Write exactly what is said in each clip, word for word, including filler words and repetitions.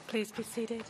Please be seated.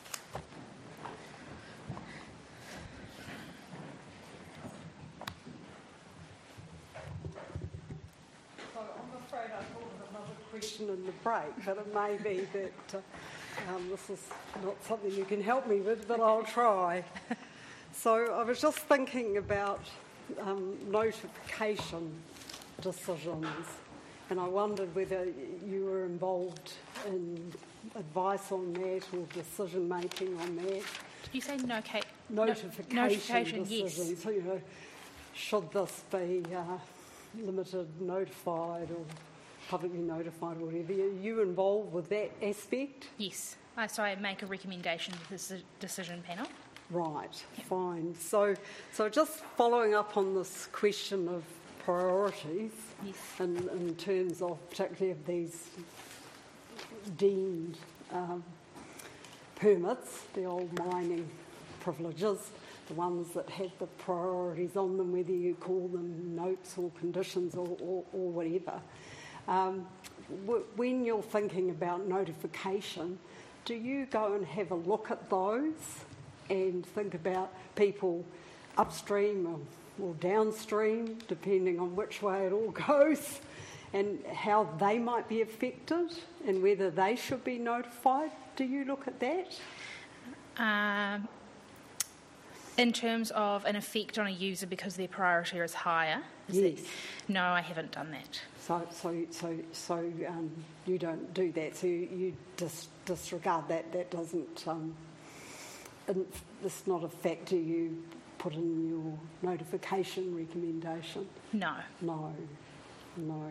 So I'm afraid I thought of another question in the break, but it may be that uh, um, this is not something you can help me with, but I'll try. So I was just thinking about um, notification decisions, and I wondered whether you were involved in advice on that or decision making on that. Did you say no, Kate? Notification, no, notification decisions. Yes. So, you know, should this be uh, limited, notified, or publicly notified, or whatever? Are you involved with that aspect? Yes. I, so I make a recommendation to the decision panel. Right, yep. Fine. So, so just following up on this question of priorities, yes. in, in terms of particularly of these deemed um, permits, the old mining privileges, the ones that have the priorities on them, whether you call them notes or conditions or, or, or whatever. Um, w- when you're thinking about notification, do you go and have a look at those and think about people upstream or, or downstream, depending on which way it all goes, and how they might be affected and whether they should be notified? Do you look at that? Um, in terms of an effect on a user because their priority is higher? Is yes. That, no, I haven't done that. So, so, so, so um, you don't do that. So you, you dis- disregard that. That doesn't. Um, it's not a factor you put in your notification recommendation. No. No. No.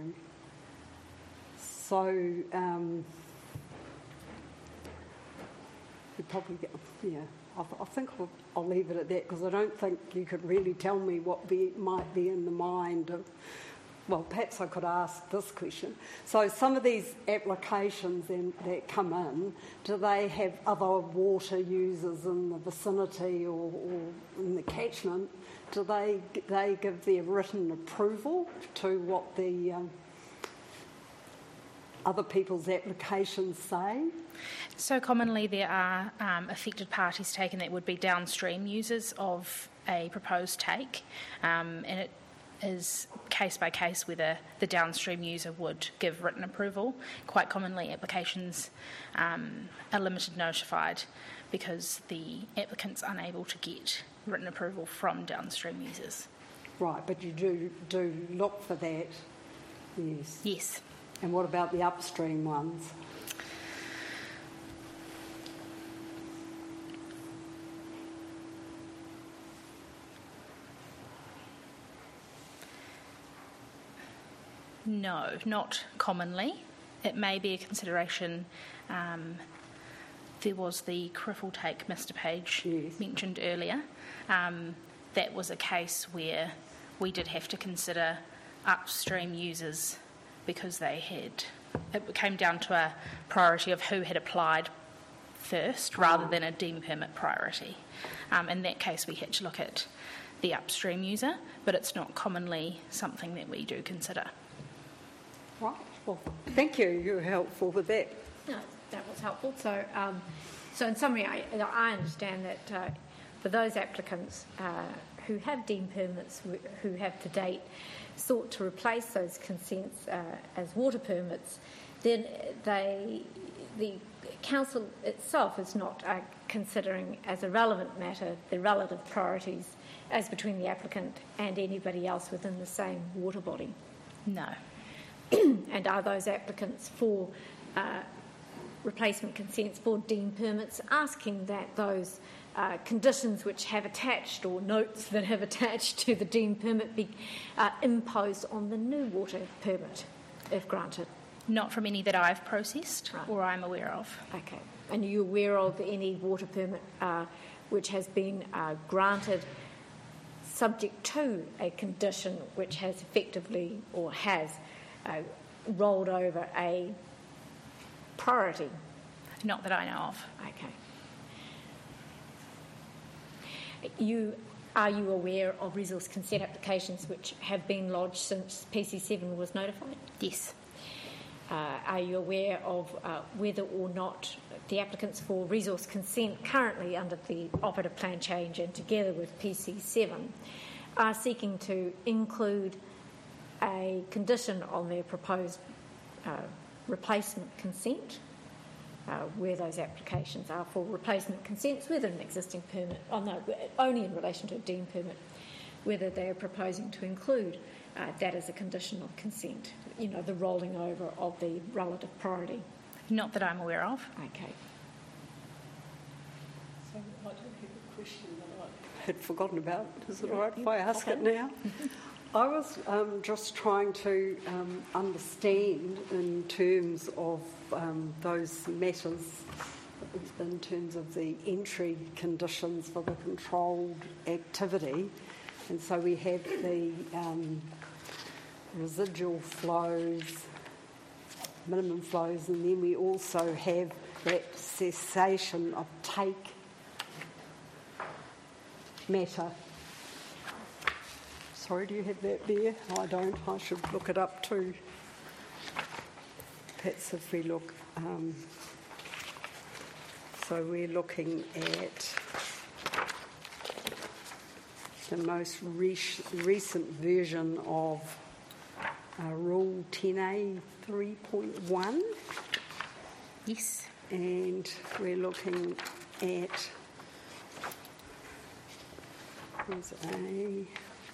So um, you probably get. Yeah. I, th- I think I'll, I'll leave it at that because I don't think you could really tell me what be, might be in the mind of. Well, perhaps I could ask this question. So some of these applications then, that come in, do they have other water users in the vicinity or, or in the catchment? Do they they give their written approval to what the um, other people's applications say? So commonly there are um, affected parties taken that would be downstream users of a proposed take, um, and it is case by case whether the downstream user would give written approval. Quite commonly applications um, are limited notified because the applicant's unable to get written approval from downstream users. Right, but you do do look for that, yes. Yes. And what about the upstream ones? No, not commonly. It may be a consideration. Um, there was the Criffle take Mister Page yes. mentioned earlier. Um, that was a case where we did have to consider upstream users because they had, it came down to a priority of who had applied first rather than a deemed permit priority. Um, in that case, we had to look at the upstream user, but it's not commonly something that we do consider. Right. Well, thank you. You were helpful with that. No, that was helpful. So, um, so in summary, I, I understand that uh, for those applicants uh, who have deemed permits, who have to date sought to replace those consents uh, as water permits, then they, the council itself is not uh, considering as a relevant matter the relative priorities as between the applicant and anybody else within the same water body. No. And are those applicants for uh, replacement consents for deemed permits asking that those uh, conditions which have attached or notes that have attached to the deemed permit be uh, imposed on the new water permit, if granted? Not from any that I've processed right. or I'm aware of. Okay. And are you aware of any water permit uh, which has been uh, granted subject to a condition which has effectively or has Uh, rolled over a priority? Not that I know of. Okay. You, are you aware of resource consent applications which have been lodged since P C seven was notified? Yes. Uh, are you aware of uh, whether or not the applicants for resource consent currently under the operative plan change and together with P C seven are seeking to include a condition on their proposed uh, replacement consent, uh, where those applications are for replacement consents with an existing permit, oh no, only in relation to a deemed permit, whether they are proposing to include uh, that as a condition of consent, you know, the rolling over of the relative priority. Not that I'm aware of. Okay. So I do have a question that I had forgotten about. Is it all right if I ask it now? I was um, just trying to um, understand in terms of um, those matters, in terms of the entry conditions for the controlled activity. And so we have the um, residual flows, minimum flows, and then we also have that cessation of take matter. Sorry, do you have that there? I don't. I should look it up too. Perhaps if we look. Um, so we're looking at the most re- recent version of uh, Rule ten A three point one. Yes. And we're looking at. There's a.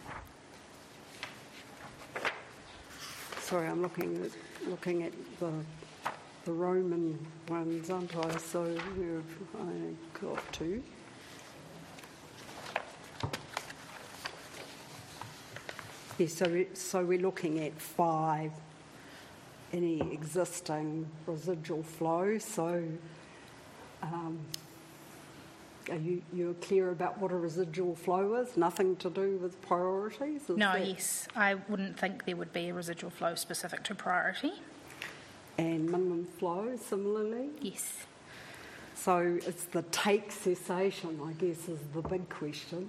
Sorry, I'm looking at looking at the the Roman ones, aren't I? So where have I got to? Yes, so we, so we're looking at five. Any existing residual flow. So, um, are you you're clear about what a residual flow is? Nothing to do with priorities? Is No, that... yes. I wouldn't think there would be a residual flow specific to priority. And minimum flow, similarly? Yes. So it's the take cessation, I guess, is the big question.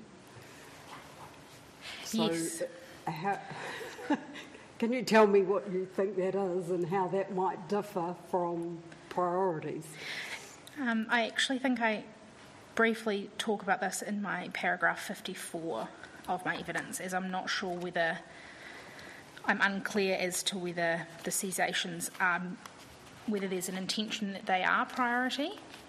So Yes. How, can you tell me what you think that is and how that might differ from priorities? Um, I actually think I briefly talk about this in my paragraph fifty-four of my evidence, as I'm not sure whether, I'm unclear as to whether the cesations are, whether there's an intention that they are priority.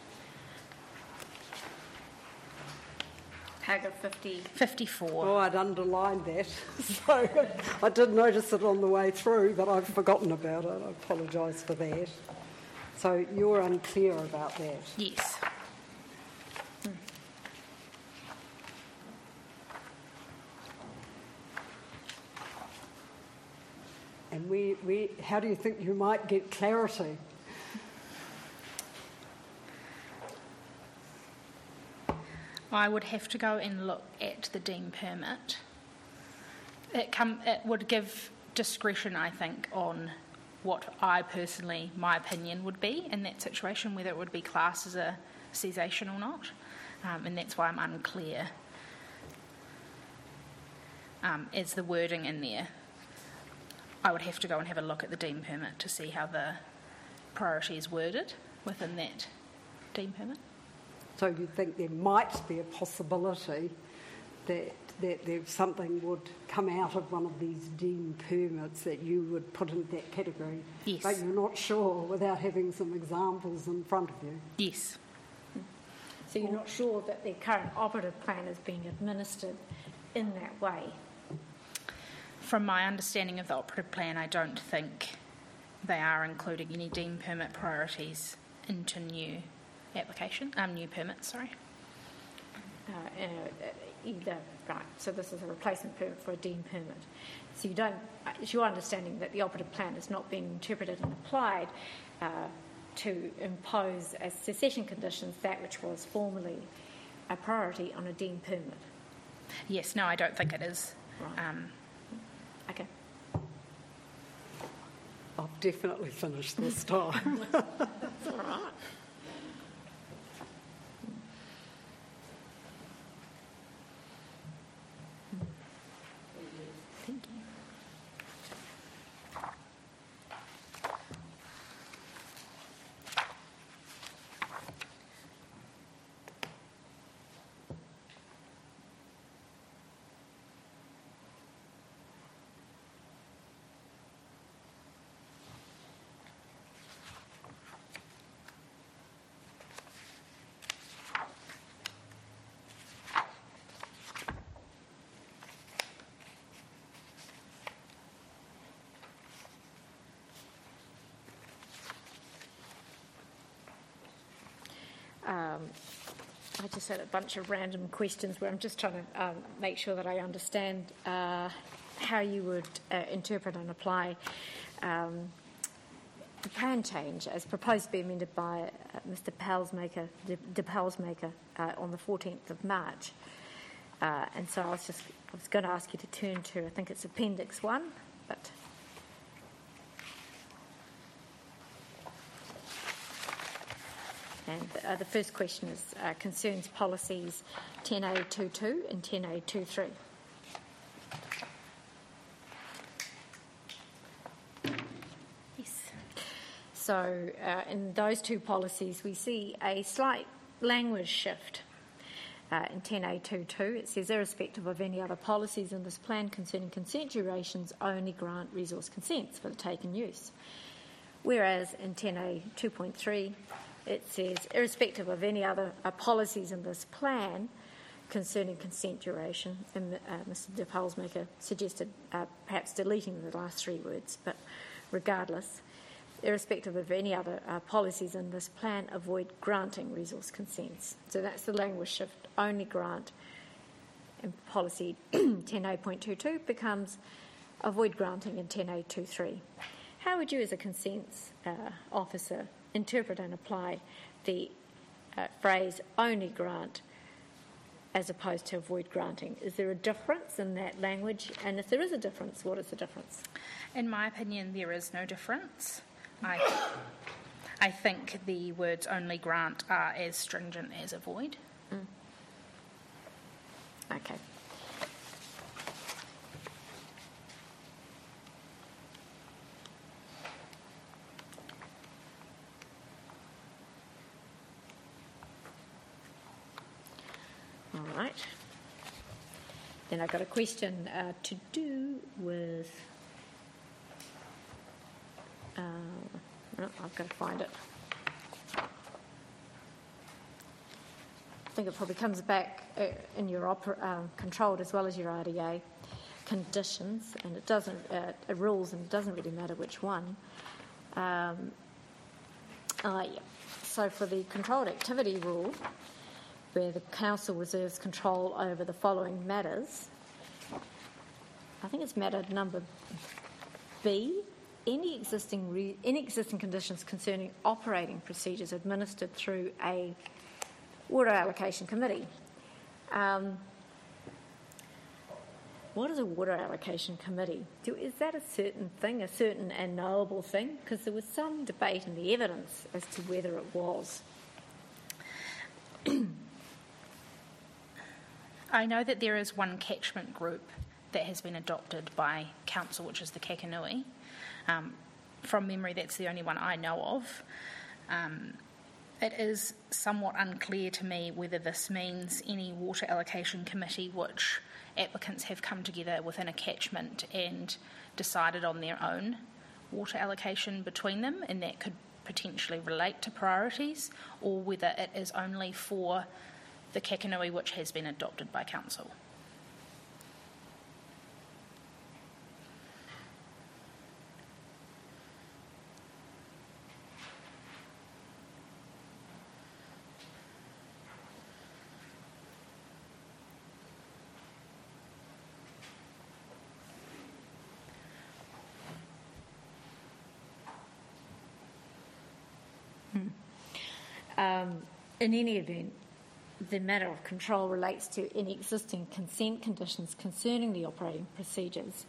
Paragraph fifty. fifty-four. Oh, I'd underlined that. So I did notice it on the way through, but I've forgotten about it. I apologise for that. So you're unclear about that? Yes. And we, we, how do you think you might get clarity? I would have to go and look at the deemed permit. It come it would give discretion, I think, on what I personally, my opinion would be in that situation, whether it would be classed as a cessation or not, um, and that's why I'm unclear um, as the wording in there. I would have to go and have a look at the deemed permit to see how the priority is worded within that deemed permit. So you think there might be a possibility that that there something would come out of one of these deemed permits that you would put in that category? Yes. But you're not sure without having some examples in front of you? Yes. So you're not sure that the current operative plan is being administered in that way? From my understanding of the operative plan, I don't think they are including any deemed permit priorities into new application, um, new permits, sorry. Uh, uh, either, right, so this is a replacement permit for a deemed permit. So you don't, it's your understanding that the operative plan is not being interpreted and applied uh, to impose as cessation conditions that which was formerly a priority on a deemed permit? Yes, no, I don't think it is. Right. Um, Okay. I've definitely finished this time. That's all right. Thank you. um, I just had a bunch of random questions where I'm just trying to um, make sure that I understand uh, how you would uh, interpret and apply um, the plan change as proposed to be amended by uh, Mister Palsmaker, De, De Palsmaker uh, on the fourteenth of March. Uh, and so I was just I was going to ask you to turn to, I think it's Appendix one, but... And uh, the first question is uh, concerns policies ten A twenty-two and ten A twenty-three. Yes. So uh, in those two policies, we see a slight language shift. Uh, in ten A twenty-two, it says, irrespective of any other policies in this plan concerning consent durations, only grant resource consents for the taken use. Whereas in ten A two point three, it says, irrespective of any other uh, policies in this plan concerning consent duration, and uh, Mister De Palsmaker suggested uh, perhaps deleting the last three words, but regardless, irrespective of any other uh, policies in this plan, avoid granting resource consents. So that's the language shift, only grant, and policy ten A twenty-two becomes avoid granting in ten A twenty-three. How would you as a consents uh, officer interpret and apply the uh, phrase only grant as opposed to avoid granting? Is there a difference in that language? And if there is a difference, what is the difference? In my opinion, there is no difference. I, I think the words only grant are as stringent as avoid. Mm. Okay. All right. Then I've got a question uh, to do with... Uh, no, I've got to find it. I think it probably comes back uh, in your opera, uh, controlled as well as your R D A conditions, and it doesn't uh, uh, rules, and it doesn't really matter which one. Um, uh, yeah. So for the controlled activity rule, where the council reserves control over the following matters, I think it's matter number B. Any existing re- any existing conditions concerning operating procedures administered through a water allocation committee. Um, what is a water allocation committee? Do, is that a certain thing, a certain and knowable thing? Because there was some debate in the evidence as to whether it was. I know that there is one catchment group that has been adopted by council, which is the Kakanui. Um, from memory, that's the only one I know of. Um, it is somewhat unclear to me whether this means any water allocation committee which applicants have come together within a catchment and decided on their own water allocation between them, and that could potentially relate to priorities, or whether it is only for the Kakanui which has been adopted by council. Um, in any event, the matter of control relates to any existing consent conditions concerning the operating procedures.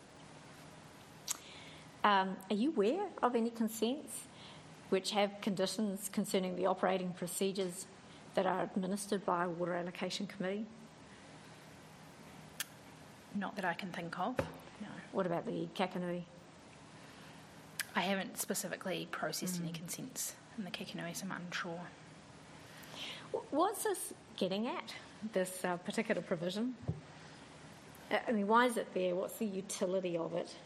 Um, are you aware of any consents which have conditions concerning the operating procedures that are administered by a water allocation committee? Not that I can think of, no. What about the Kakanui? I haven't specifically processed mm. any consents in the Kakanui, so I'm unsure. What's this getting at, this uh, particular provision? I mean, why is it there? What's the utility of it?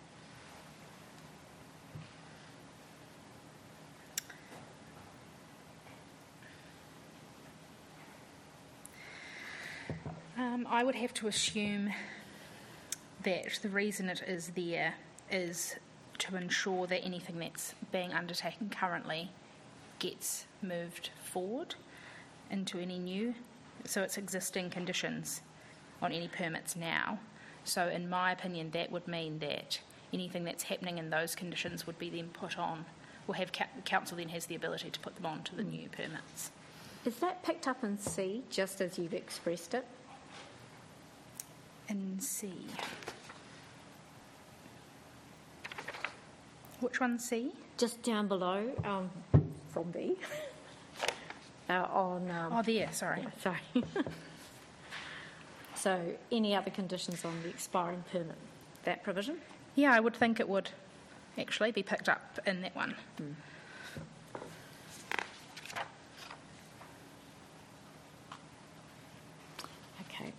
Um, I would have to assume that the reason it is there is to ensure that anything that's being undertaken currently gets moved forward. into any new, so it's existing conditions on any permits now. So in my opinion, that would mean that anything that's happening in those conditions would be then put on, or have ca- council then has the ability to put them on to the new permits. Is that picked up in C, just as you've expressed it? In C. Which one's C? Just down below, um, from B, uh, on... Um, Oh, there, sorry. yeah, sorry. So, any other conditions on the expiring permit? That provision? Yeah, I would think it would actually be picked up in that one. Mm. Okay.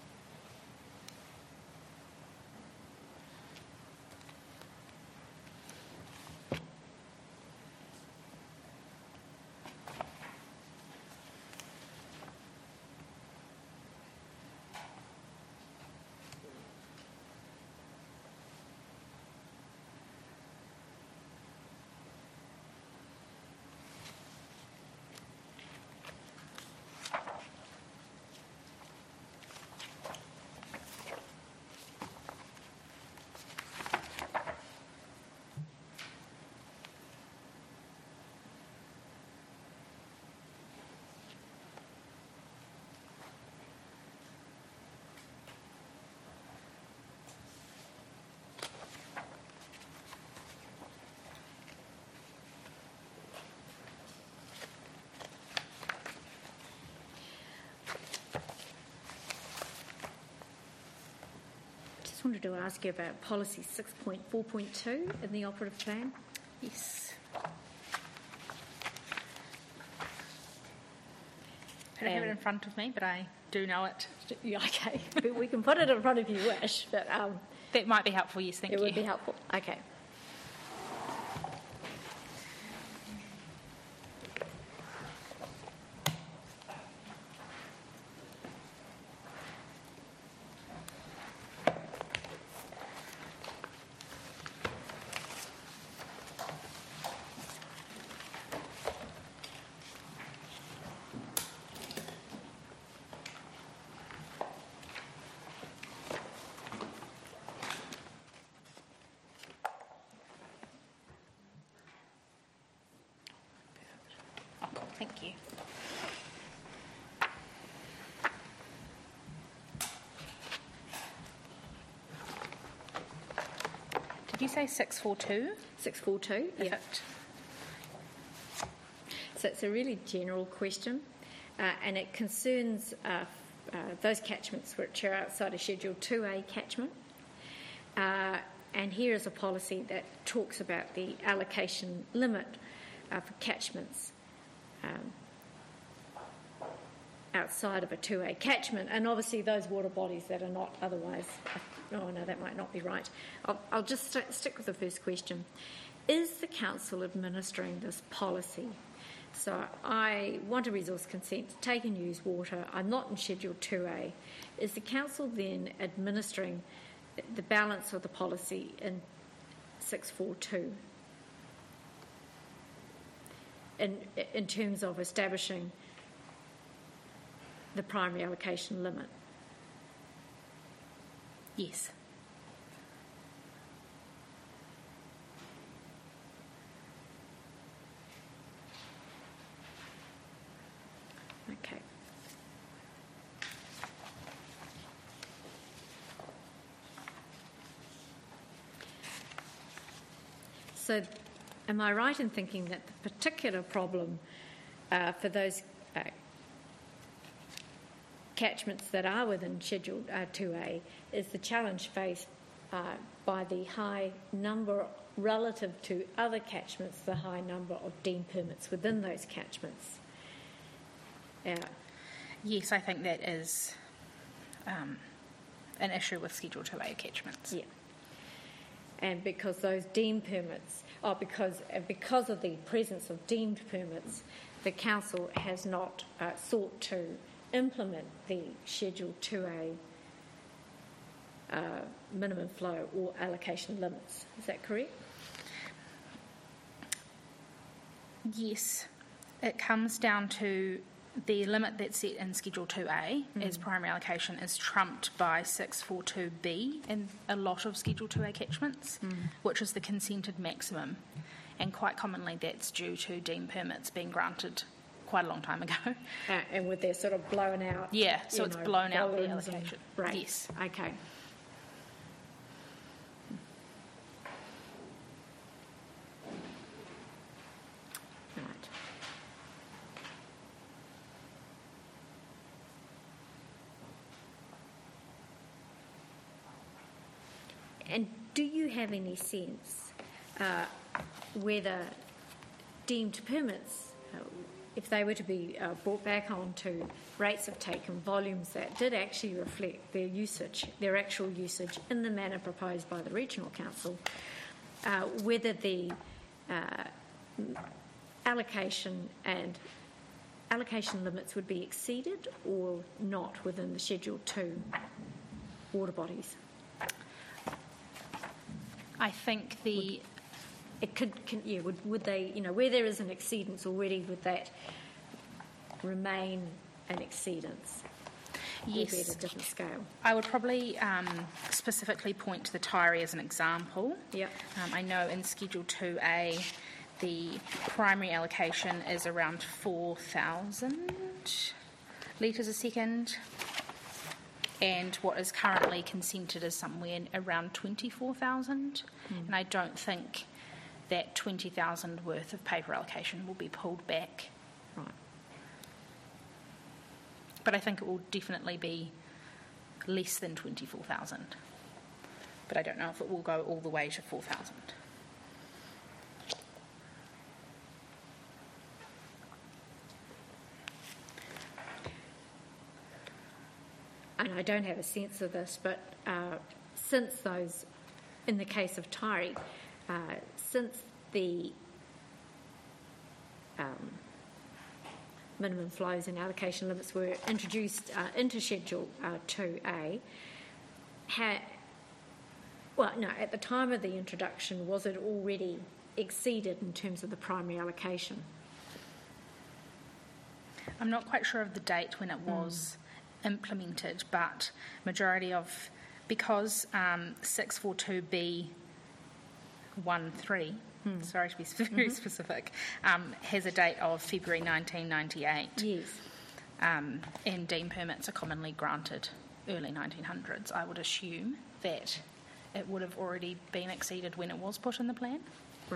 Just wanted to ask you about policy six point four point two in the operative plan. Yes. I don't have it in front of me, but I do know it. Yeah, okay. But we can put it in front if you wish, but um, That might be helpful, yes, thank it you. would be helpful. Okay. Oh, cool, thank you. Did you say six four two? six four two, Is yeah. it? So it's a really general question, uh, and it concerns uh, uh, those catchments which are outside of Schedule two A catchment. Uh, and here is a policy that talks about the allocation limit uh, for catchments um, outside of a two A catchment, and obviously those water bodies that are not otherwise. Oh no, that might not be right. I'll, I'll just st- stick with the first question. Is the council administering this policy? So I want a resource consent to take and use water. I'm not in Schedule two A. Is the council then administering the balance of the policy in six four two in, in terms of establishing the primary allocation limit? Yes. Okay. So, am I right in thinking that the particular problem uh, for those uh, catchments that are within Schedule uh, two A is the challenge faced uh, by the high number, relative to other catchments, the high number of deemed permits within those catchments? Yeah. Yes, I think that is um, an issue with Schedule two A catchments. Yeah. And because those deemed permits, oh, because uh, because of the presence of deemed permits, the council has not uh, sought to implement the Schedule two A uh, minimum flow or allocation limits. Is that correct? Yes, it comes down to the limit that's set in Schedule two A mm. as primary allocation is trumped by six forty-two B in a lot of Schedule two A catchments, mm. which is the consented maximum. And quite commonly that's due to deemed permits being granted quite a long time ago. Uh, and with their sort of blown out... Yeah, so it's know, blown out the allocation. Right. Yes. Okay. Right. And do you have any sense uh, whether deemed permits, uh, if they were to be uh, brought back onto rates of take and volumes that did actually reflect their usage, their actual usage in the manner proposed by the Regional Council, uh, whether the uh, allocation and allocation limits would be exceeded or not within the Schedule two water bodies? I think the... It could, can, yeah, would, would they, you know, where there is an exceedance already, would that remain an exceedance? Yes. Albeit at a different scale? I would probably um, specifically point to the Taieri as an example. Yep. Um, I know in Schedule two A, the primary allocation is around four thousand litres a second, and what is currently consented is somewhere around twenty-four thousand, mm. and I don't think that twenty thousand worth of paper allocation will be pulled back. Right. But I think it will definitely be less than twenty-four thousand. But I don't know if it will go all the way to four thousand. And I don't have a sense of this, but uh, since those, in the case of Taieri, uh, since the um, minimum flows and allocation limits were introduced uh, into Schedule uh, two A, ha- well, no, at the time of the introduction, was it already exceeded in terms of the primary allocation? I'm not quite sure of the date when it was mm. implemented, but majority of, because um, six forty-two B thirteen, hmm. sorry to be very mm-hmm. specific, um, has a date of February nineteen ninety-eight. Yes. Um, and deemed permits are commonly granted early nineteen hundreds. I would assume that it would have already been exceeded when it was put in the plan. Right.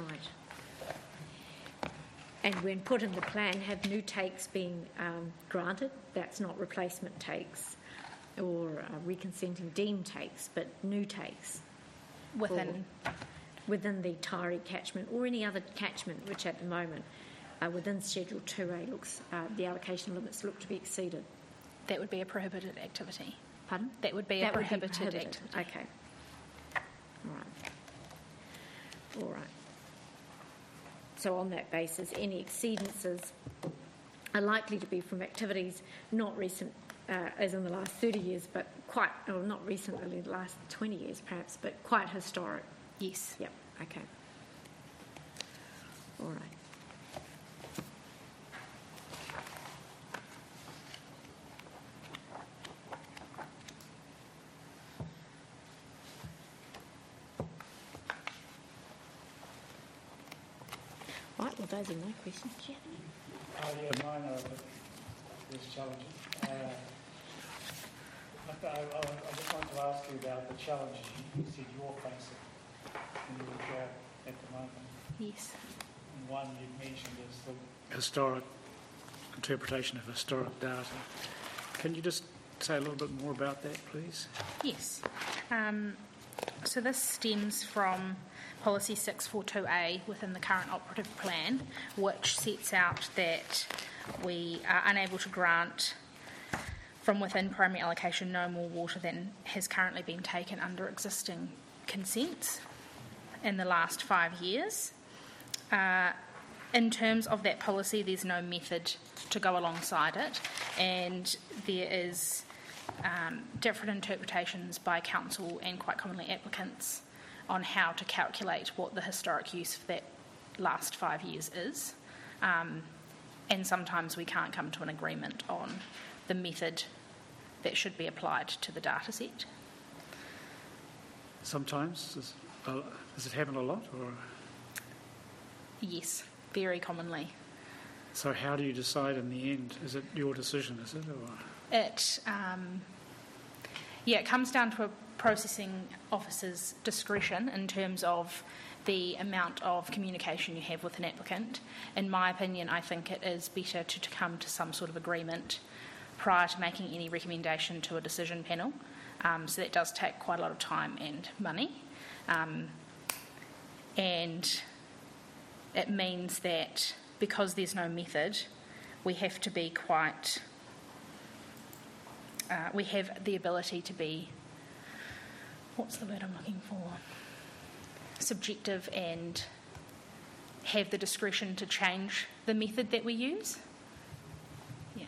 And when put in the plan, have new takes been um, granted? That's not replacement takes or uh, reconsenting deemed takes, but new takes. Within... Or, within the Taieri catchment or any other catchment which at the moment uh, within Schedule two A looks, uh, the allocation limits look to be exceeded. That would be a prohibited activity. Pardon? That would be that a prohibited, would be prohibited activity. Okay. All right. All right. So on that basis, any exceedances are likely to be from activities not recent, uh, as in the last thirty years, but quite, or not recently, the last twenty years perhaps, but quite historic. Yes. Yep. Okay. All right. Right. Well, those are my questions. Do you have any? Oh, yeah, mine are a bit less challenging. Uh, I, I, I just wanted to ask you about the challenges you said you're facing in your job at the moment. Yes. And one you've mentioned is the historic interpretation of historic data. Can you just say a little bit more about that, please? Yes. Um, so this stems from Policy six forty-two A within the current operative plan, which sets out that we are unable to grant from within primary allocation no more water than has currently been taken under existing consents in the last five years. Uh, in terms of that policy, there's no method to go alongside it, and there is um, different interpretations by council and quite commonly applicants on how to calculate what the historic use for that last five years is. Um, and sometimes we can't come to an agreement on the method that should be applied to the data set. Sometimes? Does, uh, does it happen a lot? Or Yes, very commonly. so how do you decide in the end? Is it your decision, is it? Or? It, um, yeah, it comes down to a processing officer's discretion in terms of the amount of communication you have with an applicant. In my opinion, I think it is better to, to come to some sort of agreement prior to making any recommendation to a decision panel. Um, so that does take quite a lot of time and money. Um, and it means that because there's no method, we have to be quite... Uh, we have the ability to be... What's the word I'm looking for? Subjective, and have the discretion to change the method that we use. Yeah.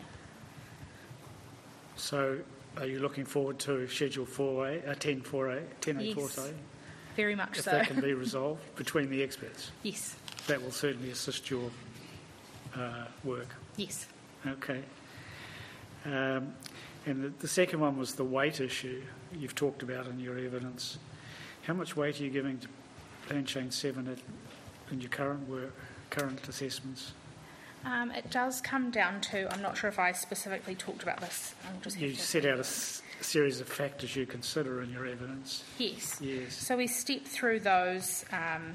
So are you looking forward to Schedule four A, uh, ten four A, ten A four A? Yes, very much If so. that can be resolved between the experts, Yes, that will certainly assist your uh, work. yes. Okay. Um, and the, the second one was the weight issue you've talked about in your evidence. How much weight are you giving to Plan Change seven at, in your current work, current assessments? Um, it does come down to, I'm not sure if I specifically talked about this. I'll just have You to- set out a s- series of factors you consider in your evidence. Yes. Yes. So we step through those, um,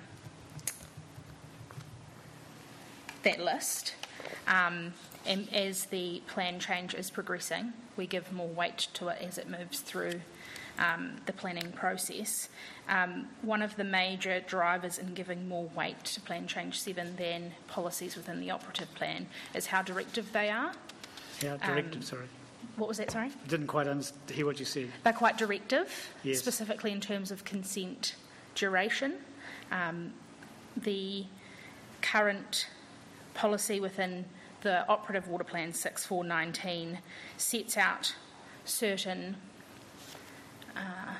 that list, um, and as the plan change is progressing, we give more weight to it as it moves through um, the planning process. Um, one of the major drivers in giving more weight to Plan Change seven than policies within the operative plan is how directive they are. How directive, Um, sorry. What was that, sorry? I didn't quite understand, hear what you said. They're quite directive, Yes. specifically in terms of consent duration. Um, the current policy within the operative water plan six four nineteen sets out certain uh,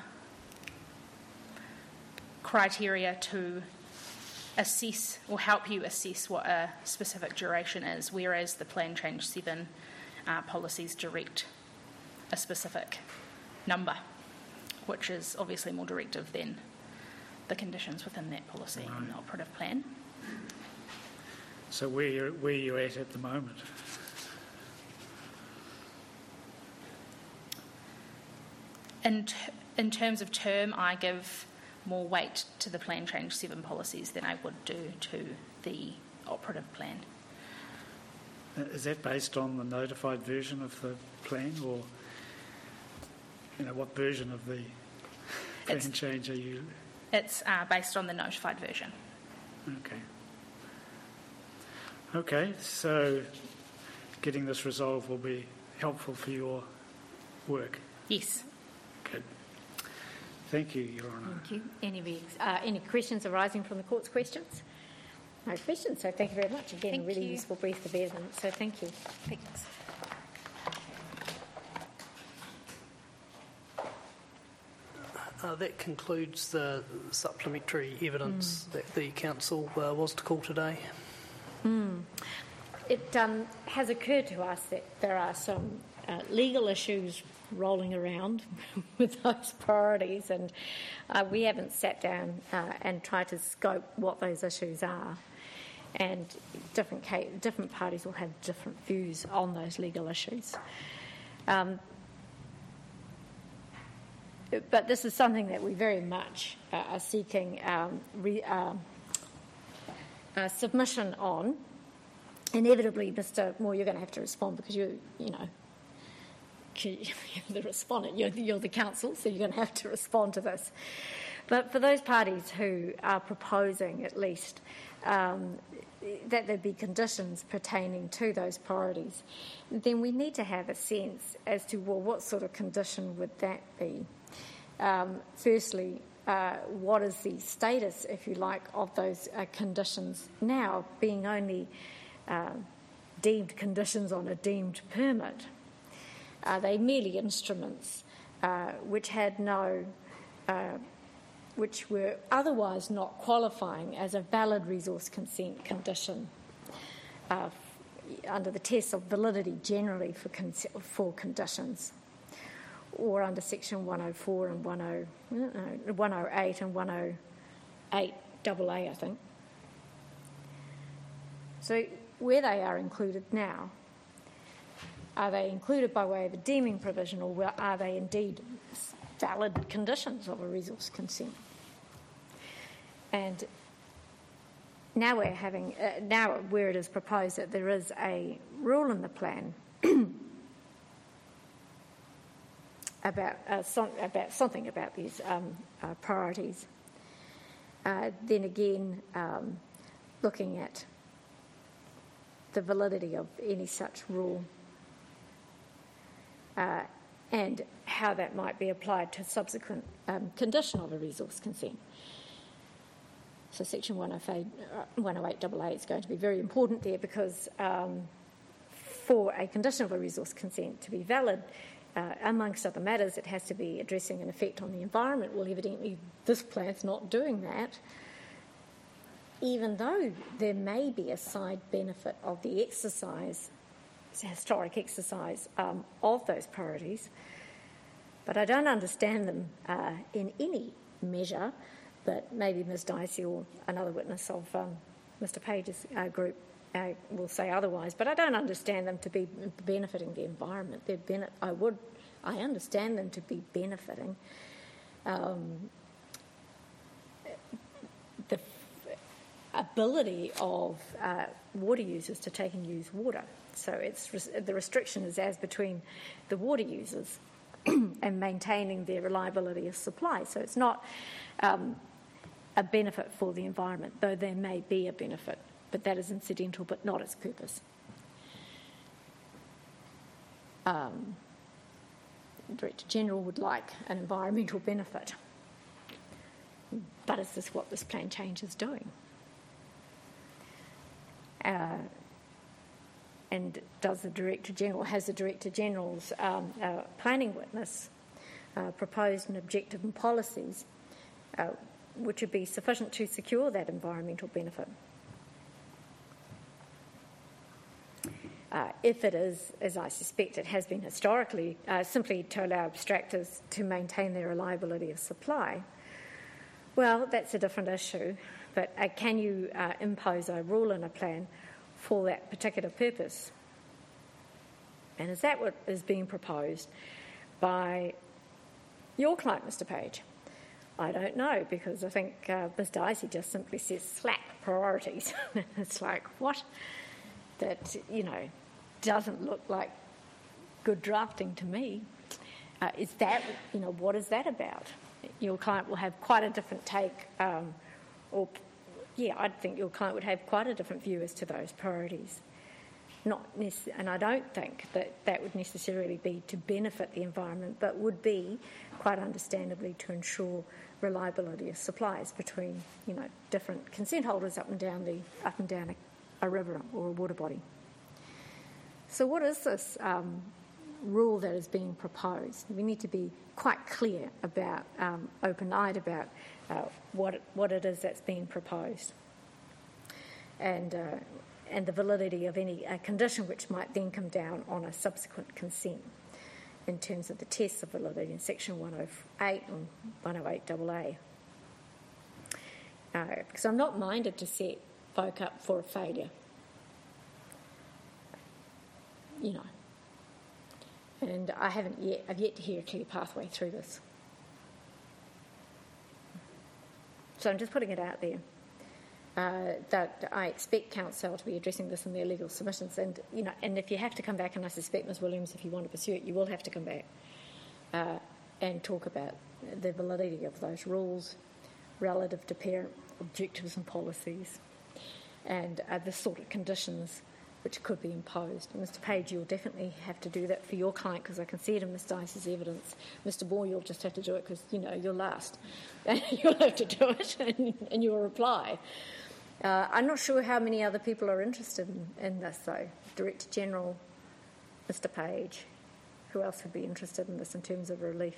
criteria to assess or help you assess what a specific duration is, whereas the Plan Change seven uh, policies direct a specific number, which is obviously more directive than the conditions within that policy and the Right. operative plan. So where you're, where you're at at the moment? In, t- in terms of term, I give more weight to the Plan Change seven policies than I would do to the operative plan. Uh, Is that based on the notified version of the plan, or you know what version of the plan It's- change are you? It's uh, based on the notified version. Okay. Okay, so getting this resolved will be helpful for your work. Yes. Good. Thank you, Your Honour. Thank you. Any, re- uh, any questions arising from the court's questions? No questions, so thank you very much. Again, Thank a really you. useful brief of evidence, so thank you. Thanks. Uh, that concludes the supplementary evidence that the council uh, was to call today. It um, has occurred to us that there are some uh, legal issues rolling around with those priorities, and uh, we haven't sat down uh, and tried to scope what those issues are. And different ca- different parties will have different views on those legal issues. Um, but this is something that we very much uh, are seeking um, re- um, uh, submission on. Inevitably, Mister Moore, you're going to have to respond because you, you know, you're the respondent. You're, you're the council, so you're going to have to respond to this. But for those parties who are proposing, at least, um, that there be conditions pertaining to those priorities, then we need to have a sense as to, well, what sort of condition would that be? Um, firstly, uh, what is the status, if you like, of those uh, conditions now, being only uh, deemed conditions on a deemed permit? Are they merely instruments uh, which had no, uh, which were otherwise not qualifying as a valid resource consent condition uh, under the test of validity generally for, con- for conditions, or under section one oh four and ten, no, one oh eight and one oh eight double A, I think. So where they are included now, are they included by way of a deeming provision, or are they indeed valid conditions of a resource consent? And now we're having, uh, now where it is proposed that there is a rule in the plan about, uh, some, about something about these um, uh, priorities, uh, then again um, looking at the validity of any such rule uh, and how that might be applied to subsequent um, condition of a resource consent. So section one oh eight double A is going to be very important there, because um, for a condition of a resource consent to be valid, uh, amongst other matters, it has to be addressing an effect on the environment. Well, evidently this plan's not doing that, even though there may be a side benefit of the exercise, historic exercise um, of those priorities. But I don't understand them uh, in any measure, but maybe Miz Dicey or another witness of um, Mister Page's uh, group uh, will say otherwise. But I don't understand them to be benefiting the environment. They're bene- I would, I understand them to be benefiting um, the f- ability of uh, water users to take and use water. So it's res- the restriction is as between the water users and maintaining their reliability of supply. So it's not um, a benefit for the environment, though there may be a benefit, but that is incidental but not its purpose. Um, the Director General would like an environmental benefit, but is this what this plan change is doing? Uh, and does the Director General, has the Director General's um, uh, planning witness uh, proposed an objective and policies uh, which would be sufficient to secure that environmental benefit? Uh, if it is, as I suspect it has been historically, uh, simply to allow abstractors to maintain their reliability of supply, well, that's a different issue. But uh, can you uh, impose a rule in a plan for that particular purpose? And is that what is being proposed by your client, Mister Page? I don't know, because I think uh, Miz Dicey just simply says slap priorities. It's like, what? That, you know, doesn't look like good drafting to me. Uh, is that, you know, what is that about? Your client will have quite a different take, um, or, yeah, I think your client would have quite a different view as to those priorities. Not nece- and I don't think that that would necessarily be to benefit the environment, but would be, quite understandably, to ensure reliability of supplies between, you know, different consent holders up and down the up and down a, a river or a water body. So, what is this um, rule that is being proposed? We need to be quite clear about, um, open-eyed about uh, what it, what it is that's being proposed, and uh, and the validity of any uh, condition which might then come down on a subsequent consent, in terms of the tests of validity in section one oh eight and one oh eight double A. Uh, because I'm not minded to set folk up for a failure, you know. And I haven't yet, I've yet to hear a clear pathway through this. So I'm just putting it out there. Uh, that I expect Council to be addressing this in their legal submissions, and you know, and if you have to come back, and I suspect Miz Williams, if you want to pursue it, you will have to come back uh, and talk about the validity of those rules relative to parent objectives and policies, and uh, the sort of conditions which could be imposed. And Mister Page, you'll definitely have to do that for your client, because I can see it in Miz Dicey's evidence. Mister Moore, you'll just have to do it because, you know, you're last. You'll have to do it and, and you'll reply. Uh, I'm not sure how many other people are interested in, in this, though. Director General, Mister Page. Who else would be interested in this in terms of relief?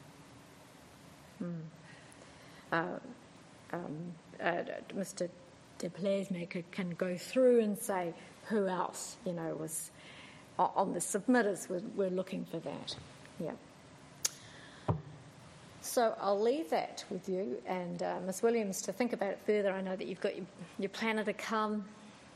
Hmm. Uh, um, uh, Mister de Plasmaker can go through and say who else, you know, was on the submitters were, were looking for that. Yeah. So I'll leave that with you and uh, Miz Williams to think about it further. I know that you've got your, your planner to come,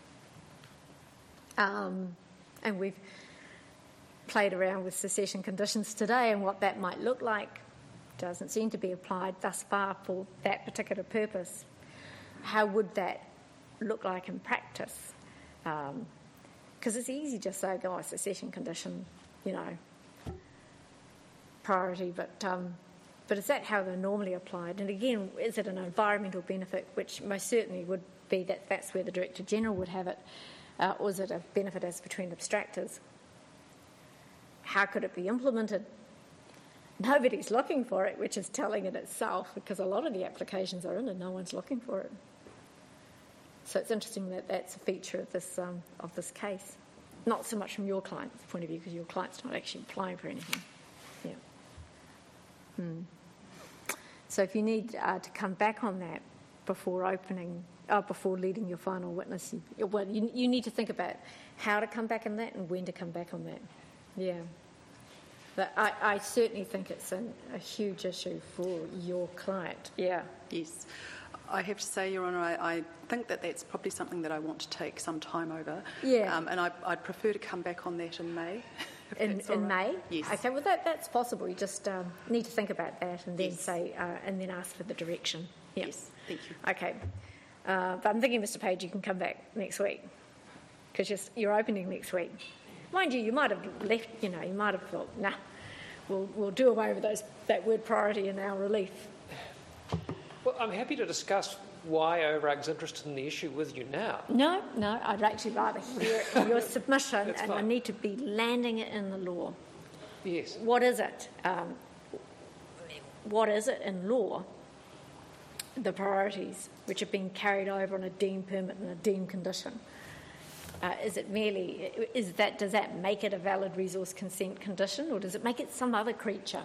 um, and we've played around with secession conditions today and what that might look like. Doesn't seem to be applied thus far for that particular purpose. How would that look like in practice? Because um, it's easy just to say, oh, secession condition, you know, priority, but um, but is that how they're normally applied? And again, is it an environmental benefit, which most certainly would be that that's where the Director General would have it, uh, or is it a benefit as between abstractors? How could it be implemented? Nobody's looking for it, which is telling it itself, because a lot of the applications are in and no one's looking for it. So it's interesting that that's a feature of this um, of this case. Not so much from your client's point of view, because your client's not actually applying for anything. Yeah. Hmm. So if you need uh, to come back on that before opening, uh, before leading your final witness, you, well, you, you need to think about how to come back on that and when to come back on that. Yeah. But I, I certainly think it's an, a huge issue for your client. Yeah. Yes. I have to say, Your Honour, I, I think that that's probably something that I want to take some time over. Yeah. Um, and I, I'd prefer to come back on that in May. In, in May? Yes. Okay, well, that, that's possible. You just um, need to think about that and then yes. say, uh, and then ask for the direction. Yeah. Yes, thank you. Okay. Uh, but I'm thinking, Mister Page, you can come back next week because you're, you're opening next week. Mind you, you might have left, you know, you might have thought, nah, we'll, we'll do away with those that word priority in our relief. Well, I'm happy to discuss why O R A G's interested in the issue with you now. No, no, I'd actually rather hear your submission, and fine. I need to be landing it in the law. Yes. What is it? Um, what is it in law? The priorities which have been carried over on a deemed permit and a deemed condition. Uh, is it merely, is that, does that make it a valid resource consent condition, or does it make it some other creature?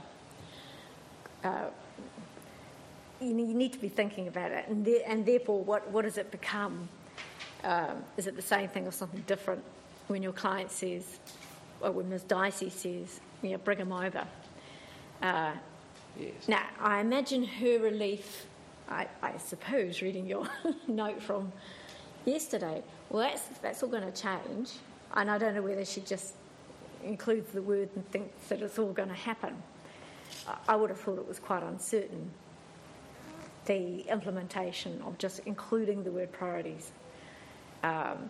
Uh, you, you need to be thinking about it, and, there, and therefore, what, what does it become? Um, is it the same thing or something different when your client says, or when Miz Dicey says, you know, bring them over? Uh, yes. Now, I imagine her relief, I, I suppose, reading your note from yesterday, well, that's, that's all going to change, and I don't know whether she just includes the word and thinks that it's all going to happen. I would have thought it was quite uncertain, the implementation of just including the word priorities. Um,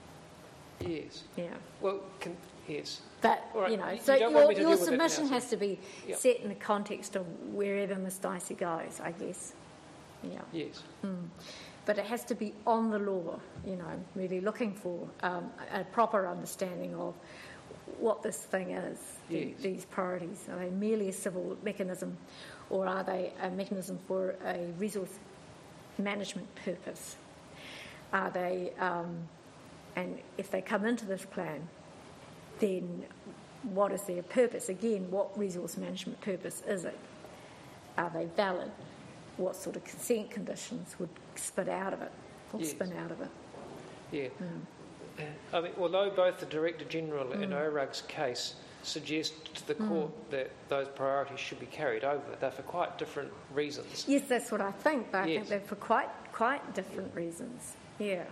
yes. Yeah. Well, can, yes. But, right. you know, You so don't want your, me to your deal with it submission now, so- has to be Yep. set in the context of wherever Miss Dicey goes, I guess. Yeah. Yes. Mm. But it has to be on the law, you know, really looking for um, a proper understanding of what this thing is, the, Yes. these priorities. Are they merely a civil mechanism, or are they a mechanism for a resource management purpose? Are they, um, and if they come into this plan, then what is their purpose? Again, what resource management purpose is it? Are they valid? What sort of consent conditions would spit out of it, or Yes. spin out of it? Yeah. Mm. Uh, I mean, although both the Director General and O R A G's case suggest to the court Mm. that those priorities should be carried over, they're for quite different reasons. Yes, that's what I think, but I Yes. think they're for quite quite different reasons. Yeah.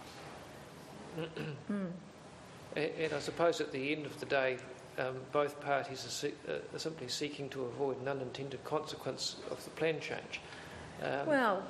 mm. And, and I suppose at the end of the day, um, both parties are, se- uh, are simply seeking to avoid an unintended consequence of the plan change. Um, Well,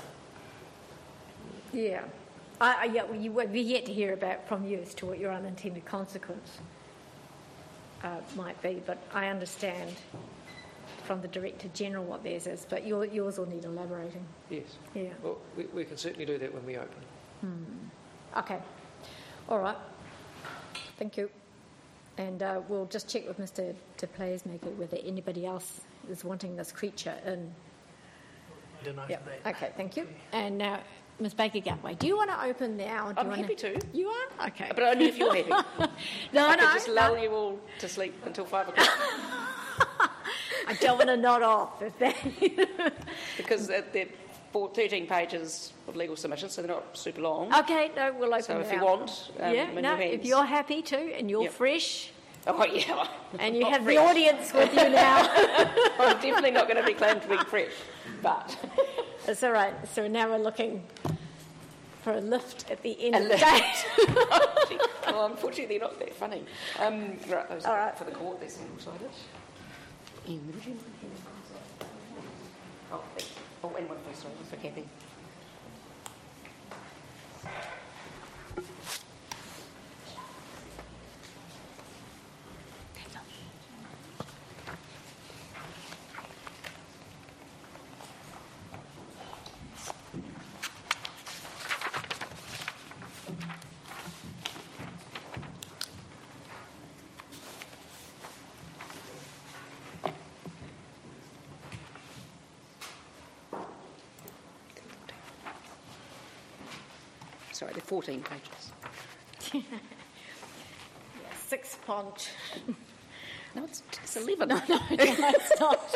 yeah. I, I, yeah, well, you, we've yet to hear about from you as to what your unintended consequence uh, might be, but I understand from the Director General what theirs is, but your, yours will need elaborating. yes. Yeah. Well, we, we can certainly do that when we open. Hmm. Okay. All right. Thank you. And uh, we'll just check with Mister de Plasmaker whether anybody else is wanting this creature in. I don't know Yep. for that. Okay, thank you. And now, Miz Baker-Gatway, do you want to open now? Or do I'm you wanna... happy to. You are? Okay. But only if you're happy. no, I no. could just lull no. you all to sleep until five o'clock I don't want to nod off if that. because that, that four, thirteen pages of legal submissions, so they're not super long. Okay, no, we'll open So it if you out. want, um, yeah, in no, your if hands. you're happy to, and you're Yep. fresh, Oh, yeah. and you Not have fresh. the audience with you now. I'm definitely not going to be claimed to be fresh, but It's all right. So now we're looking for a lift at the end A of the lift. day. well, unfortunately, they're not that funny. Um, right, those All are right. for the court. They're single-sided. Ian, would you mind handing those out? Oh, thank you. Oh, and one first, sorry, for Kathy. Sorry, they're fourteen pages. Six font. No, it's, it's eleven. No, no, it's not.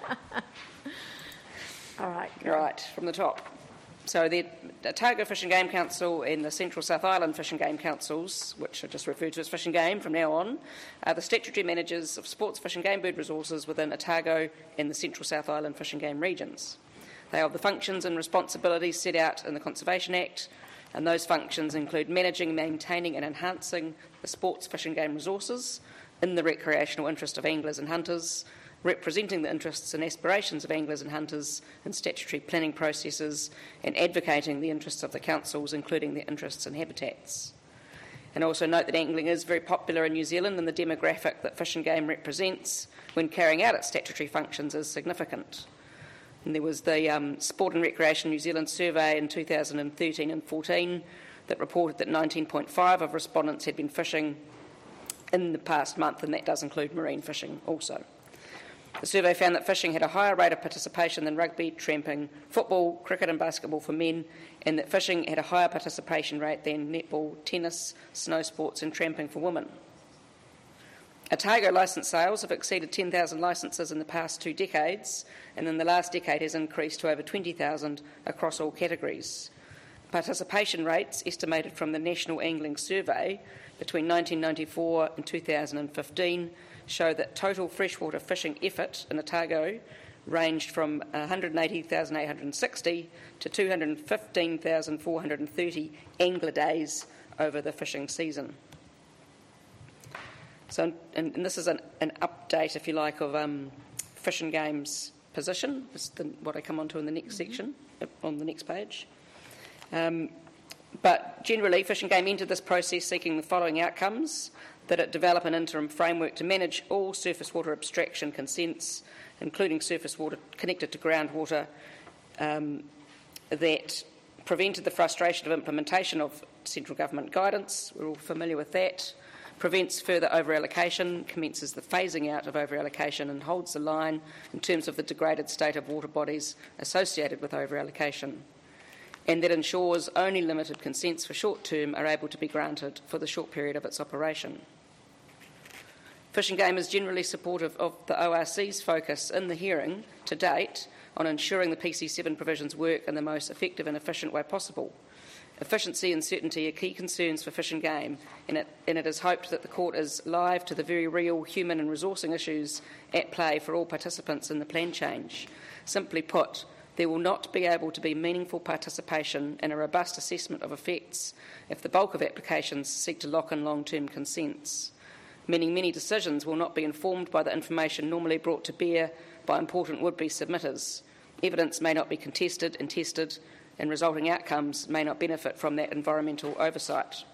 All right. Right, from the top. So the Otago Fish and Game Council and the Central South Island Fish and Game Councils, which are just referred to as Fish and Game from now on, are the statutory managers of sports, fish and game bird resources within Otago and the Central South Island Fish and Game regions. They have the functions and responsibilities set out in the Conservation Act, and those functions include managing, maintaining and enhancing the sports, fish and game resources in the recreational interest of anglers and hunters, representing the interests and aspirations of anglers and hunters in statutory planning processes, and advocating the interests of the councils, including their interests and habitats. And also note that angling is very popular in New Zealand, and the demographic that Fish and Game represents when carrying out its statutory functions is significant. And there was the um, Sport and Recreation New Zealand survey in two thousand thirteen and fourteen that reported that nineteen point five of respondents had been fishing in the past month, and that does include marine fishing also. The survey found that fishing had a higher rate of participation than rugby, tramping, football, cricket and basketball for men, and that fishing had a higher participation rate than netball, tennis, snow sports and tramping for women. Otago licence sales have exceeded ten thousand licences in the past two decades, and in the last decade has increased to over twenty thousand across all categories. Participation rates estimated from the National Angling Survey between nineteen ninety-four and two thousand fifteen show that total freshwater fishing effort in Otago ranged from one hundred eighty thousand eight hundred sixty to two hundred fifteen thousand four hundred thirty angler days over the fishing season. So, and, and this is an, an update, if you like, of um, Fish and Game's position. This is the, what I come on to in the next mm-hmm. section, on the next page. Um, but generally, Fish and Game entered this process seeking the following outcomes: that it develop an interim framework to manage all surface water abstraction consents, including surface water connected to groundwater, um, that prevented the frustration of implementation of central government guidance. We're all familiar with that. Prevents further over-allocation, commences the phasing out of over-allocation and holds the line in terms of the degraded state of water bodies associated with over-allocation, and that ensures only limited consents for short term are able to be granted for the short period of its operation. Fish and Game is generally supportive of the O R C's focus in the hearing to date on ensuring the P C seven provisions work in the most effective and efficient way possible. Efficiency and certainty are key concerns for Fish and Game, and it, and it is hoped that the court is live to the very real human and resourcing issues at play for all participants in the plan change. Simply put, there will not be able to be meaningful participation in a robust assessment of effects if the bulk of applications seek to lock in long-term consents, meaning many decisions will not be informed by the information normally brought to bear by important would-be submitters. Evidence may not be contested and tested, and resulting outcomes may not benefit from that environmental oversight.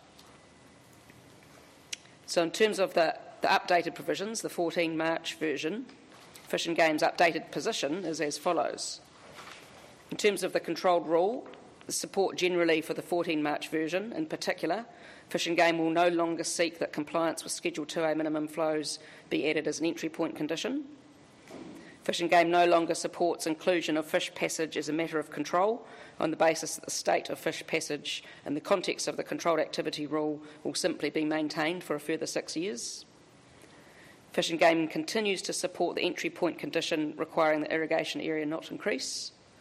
So in terms of the, the updated provisions, the fourteen March version, Fish and Game's updated position is as follows. In terms of the controlled rule, the support generally for the fourteen March version in particular, Fish and Game will no longer seek that compliance with Schedule two A minimum flows be added as an entry point condition. Fish and Game no longer supports inclusion of fish passage as a matter of control on the basis that the state of fish passage in the context of the controlled activity rule will simply be maintained for a further six years. Fish and Game continues to support the entry point condition requiring the irrigation area not increase.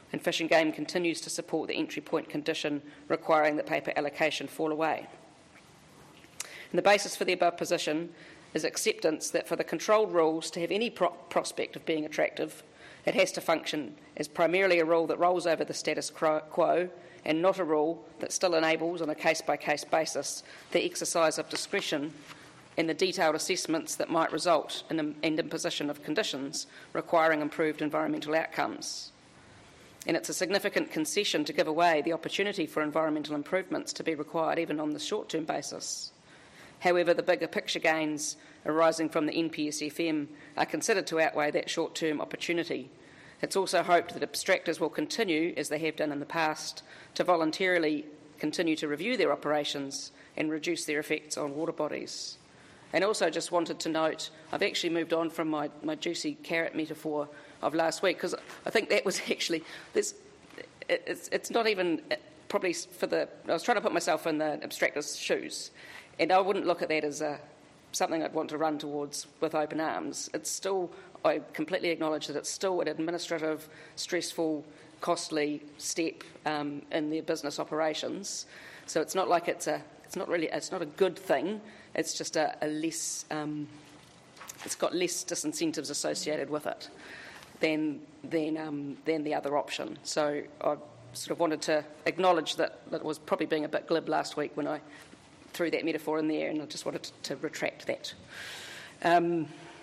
and Fish and Game continues to support the entry point condition requiring that paper allocation fall away. And the basis for the above position is acceptance that for the controlled rules to have any pro- prospect of being attractive, it has to function as primarily a rule that rolls over the status quo and not a rule that still enables, on a case-by-case basis, the exercise of discretion in the detailed assessments that might result in an imposition of conditions requiring improved environmental outcomes. And it's a significant concession to give away the opportunity for environmental improvements to be required even on the short-term basis. However, the bigger picture gains arising from the N P S F M are considered to outweigh that short-term opportunity. It's also hoped that abstractors will continue, as they have done in the past, to voluntarily continue to review their operations and reduce their effects on water bodies. And also just wanted to note, I've actually moved on from my, my juicy carrot metaphor of last week, because I think that was actually, this, it, it's, it's not even probably for the, I was trying to put myself in the abstractor's shoes, and I wouldn't look at that as a, something I'd want to run towards with open arms. It's still, I completely acknowledge that it's still an administrative, stressful, costly step um, in their business operations. So it's not like it's a, it's not really, it's not a good thing. It's just a, a less, um, it's got less disincentives associated with it than than um, than the other option. So I sort of wanted to acknowledge that that was probably being a bit glib last week when I threw that metaphor in there, and I just wanted to, to retract that. Um,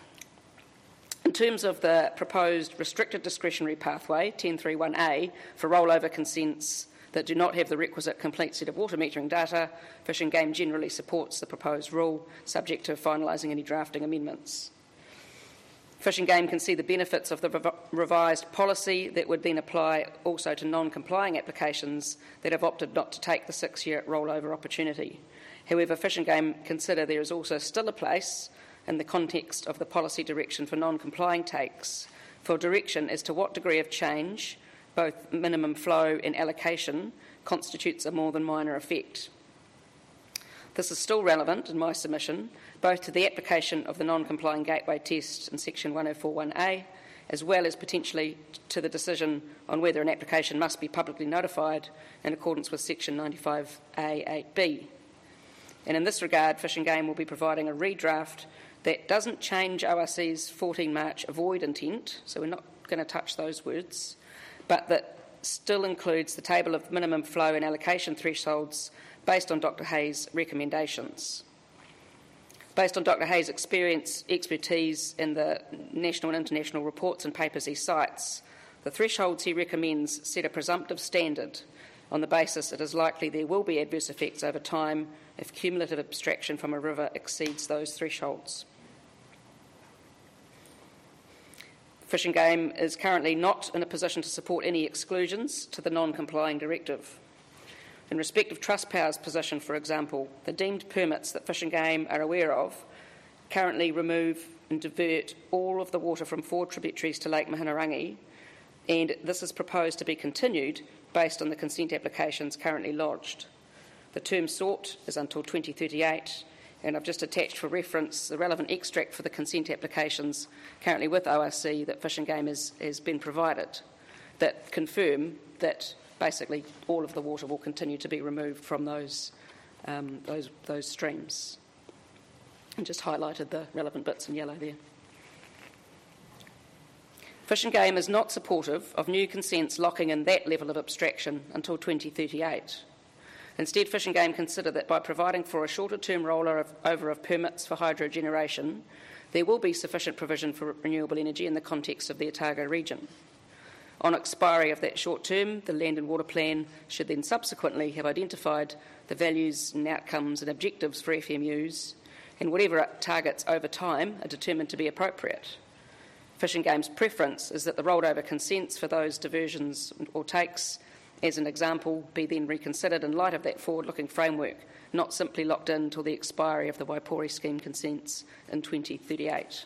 in terms of the proposed restricted discretionary pathway, ten three one A, for rollover consents that do not have the requisite complete set of water metering data, Fish and Game generally supports the proposed rule, subject to finalising any drafting amendments. Fish and Game can see the benefits of the rev- revised policy that would then apply also to non-complying applications that have opted not to take the six-year rollover opportunity. However, Fish and Game consider there is also still a place in the context of the policy direction for non-complying takes for direction as to what degree of change, both minimum flow and allocation, constitutes a more than minor effect. This is still relevant in my submission, both to the application of the non-complying gateway test in section one oh four one A, as well as potentially to the decision on whether an application must be publicly notified in accordance with section ninety-five A eight B. And in this regard, Fish and Game will be providing a redraft that doesn't change O R C's fourteen March avoid intent, so we're not going to touch those words, but that still includes the table of minimum flow and allocation thresholds based on Doctor Hayes' recommendations. Based on Doctor Hayes' experience, expertise in the national and international reports and papers he cites, the thresholds he recommends set a presumptive standard on the basis it is likely there will be adverse effects over time if cumulative abstraction from a river exceeds those thresholds. Fish and Game is currently not in a position to support any exclusions to the non-complying directive. In respect of Trustpower's position, for example, the deemed permits that Fish and Game are aware of currently remove and divert all of the water from four tributaries to Lake Mahinarangi, and this is proposed to be continued based on the consent applications currently lodged. The term sought is until twenty thirty-eight, and I've just attached for reference the relevant extract for the consent applications currently with O R C that Fish and Game has, has been provided that confirm that basically all of the water will continue to be removed from those, um, those, those streams. And just highlighted the relevant bits in yellow there. Fish and Game is not supportive of new consents locking in that level of abstraction until twenty thirty-eight. Instead, Fish and Game consider that by providing for a shorter-term rollover of permits for hydro generation, there will be sufficient provision for renewable energy in the context of the Otago region. On expiry of that short term, the Land and Water Plan should then subsequently have identified the values and outcomes and objectives for F M Us, and whatever targets over time are determined to be appropriate. Fish and Game's preference is that the rolled over consents for those diversions or takes, as an example, be then reconsidered in light of that forward-looking framework, not simply locked in until the expiry of the Waipori scheme consents in twenty thirty-eight.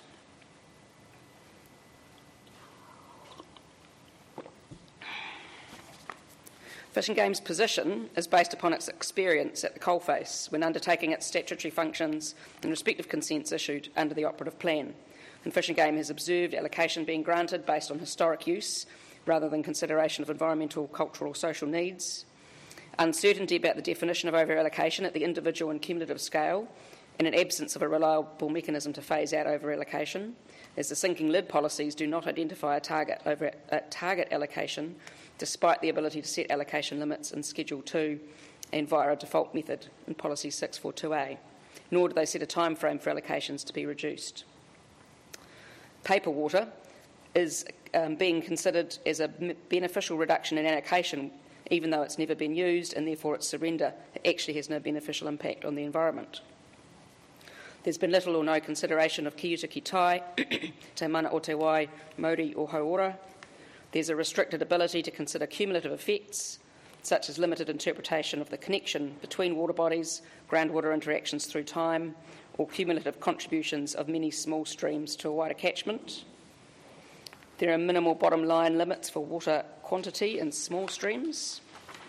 Fish and Game's position is based upon its experience at the coalface when undertaking its statutory functions and respective consents issued under the operative plan. And Fish and Game has observed allocation being granted based on historic use rather than consideration of environmental, cultural, or social needs. Uncertainty about the definition of over-allocation at the individual and cumulative scale, and an absence of a reliable mechanism to phase out over-allocation, as the sinking lid policies do not identify a target, over, a target allocation, despite the ability to set allocation limits in Schedule two and via a default method in Policy six forty-two A, nor do they set a time frame for allocations to be reduced. Paper water is um, being considered as a beneficial reduction in allocation, even though it's never been used, and therefore its surrender actually has no beneficial impact on the environment. There's been little or no consideration of Ki Uta Ki Tai, Te Mana o Te Wai, Mauri or Hauora. There's a restricted ability to consider cumulative effects, such as limited interpretation of the connection between water bodies, groundwater interactions through time, or cumulative contributions of many small streams to a wider catchment. There are minimal bottom line limits for water quantity in small streams.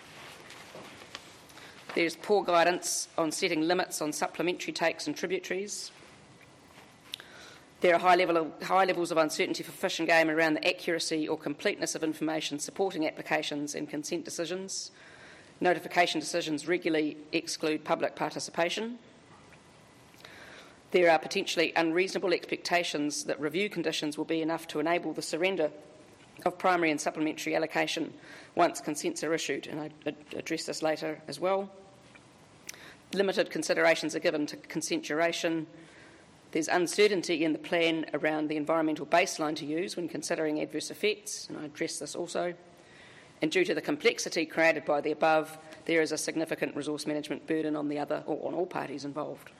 There's poor guidance on setting limits on supplementary takes and tributaries. There are high, level of, high levels of uncertainty for Fish and Game around the accuracy or completeness of information supporting applications and consent decisions. Notification decisions regularly exclude public participation. There are potentially unreasonable expectations that review conditions will be enough to enable the surrender of primary and supplementary allocation once consents are issued, and I address this later as well. Limited considerations are given to consent duration. There's uncertainty in the plan around the environmental baseline to use when considering adverse effects, and I address this also. And due to the complexity created by the above, there is a significant resource management burden on the other, or on all parties involved.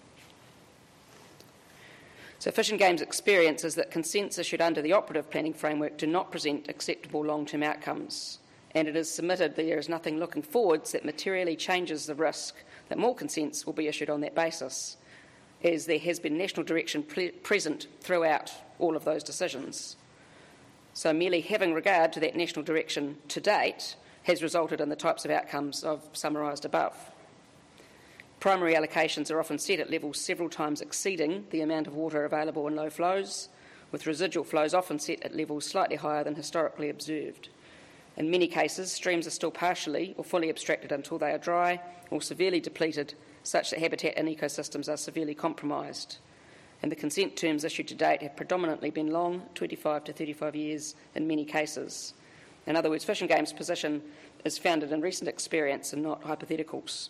So Fish and Game's experience is that consents issued under the operative planning framework do not present acceptable long-term outcomes, and it is submitted that there is nothing looking forwards that materially changes the risk that more consents will be issued on that basis, as there has been national direction pre- present throughout all of those decisions. So merely having regard to that national direction to date has resulted in the types of outcomes I've summarised above. Primary allocations are often set at levels several times exceeding the amount of water available in low flows, with residual flows often set at levels slightly higher than historically observed. In many cases, streams are still partially or fully abstracted until they are dry or severely depleted, such that habitat and ecosystems are severely compromised. And the consent terms issued to date have predominantly been long, twenty-five to thirty-five years in many cases. In other words, Fish and Game's position is founded in recent experience and not hypotheticals.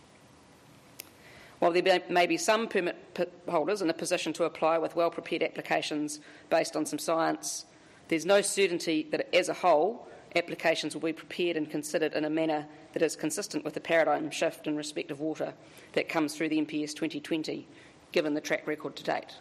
While there may be some permit holders in a position to apply with well-prepared applications based on some science, there's no certainty that as a whole, applications will be prepared and considered in a manner that is consistent with the paradigm shift in respect of water that comes through the N P S twenty twenty, given the track record to date.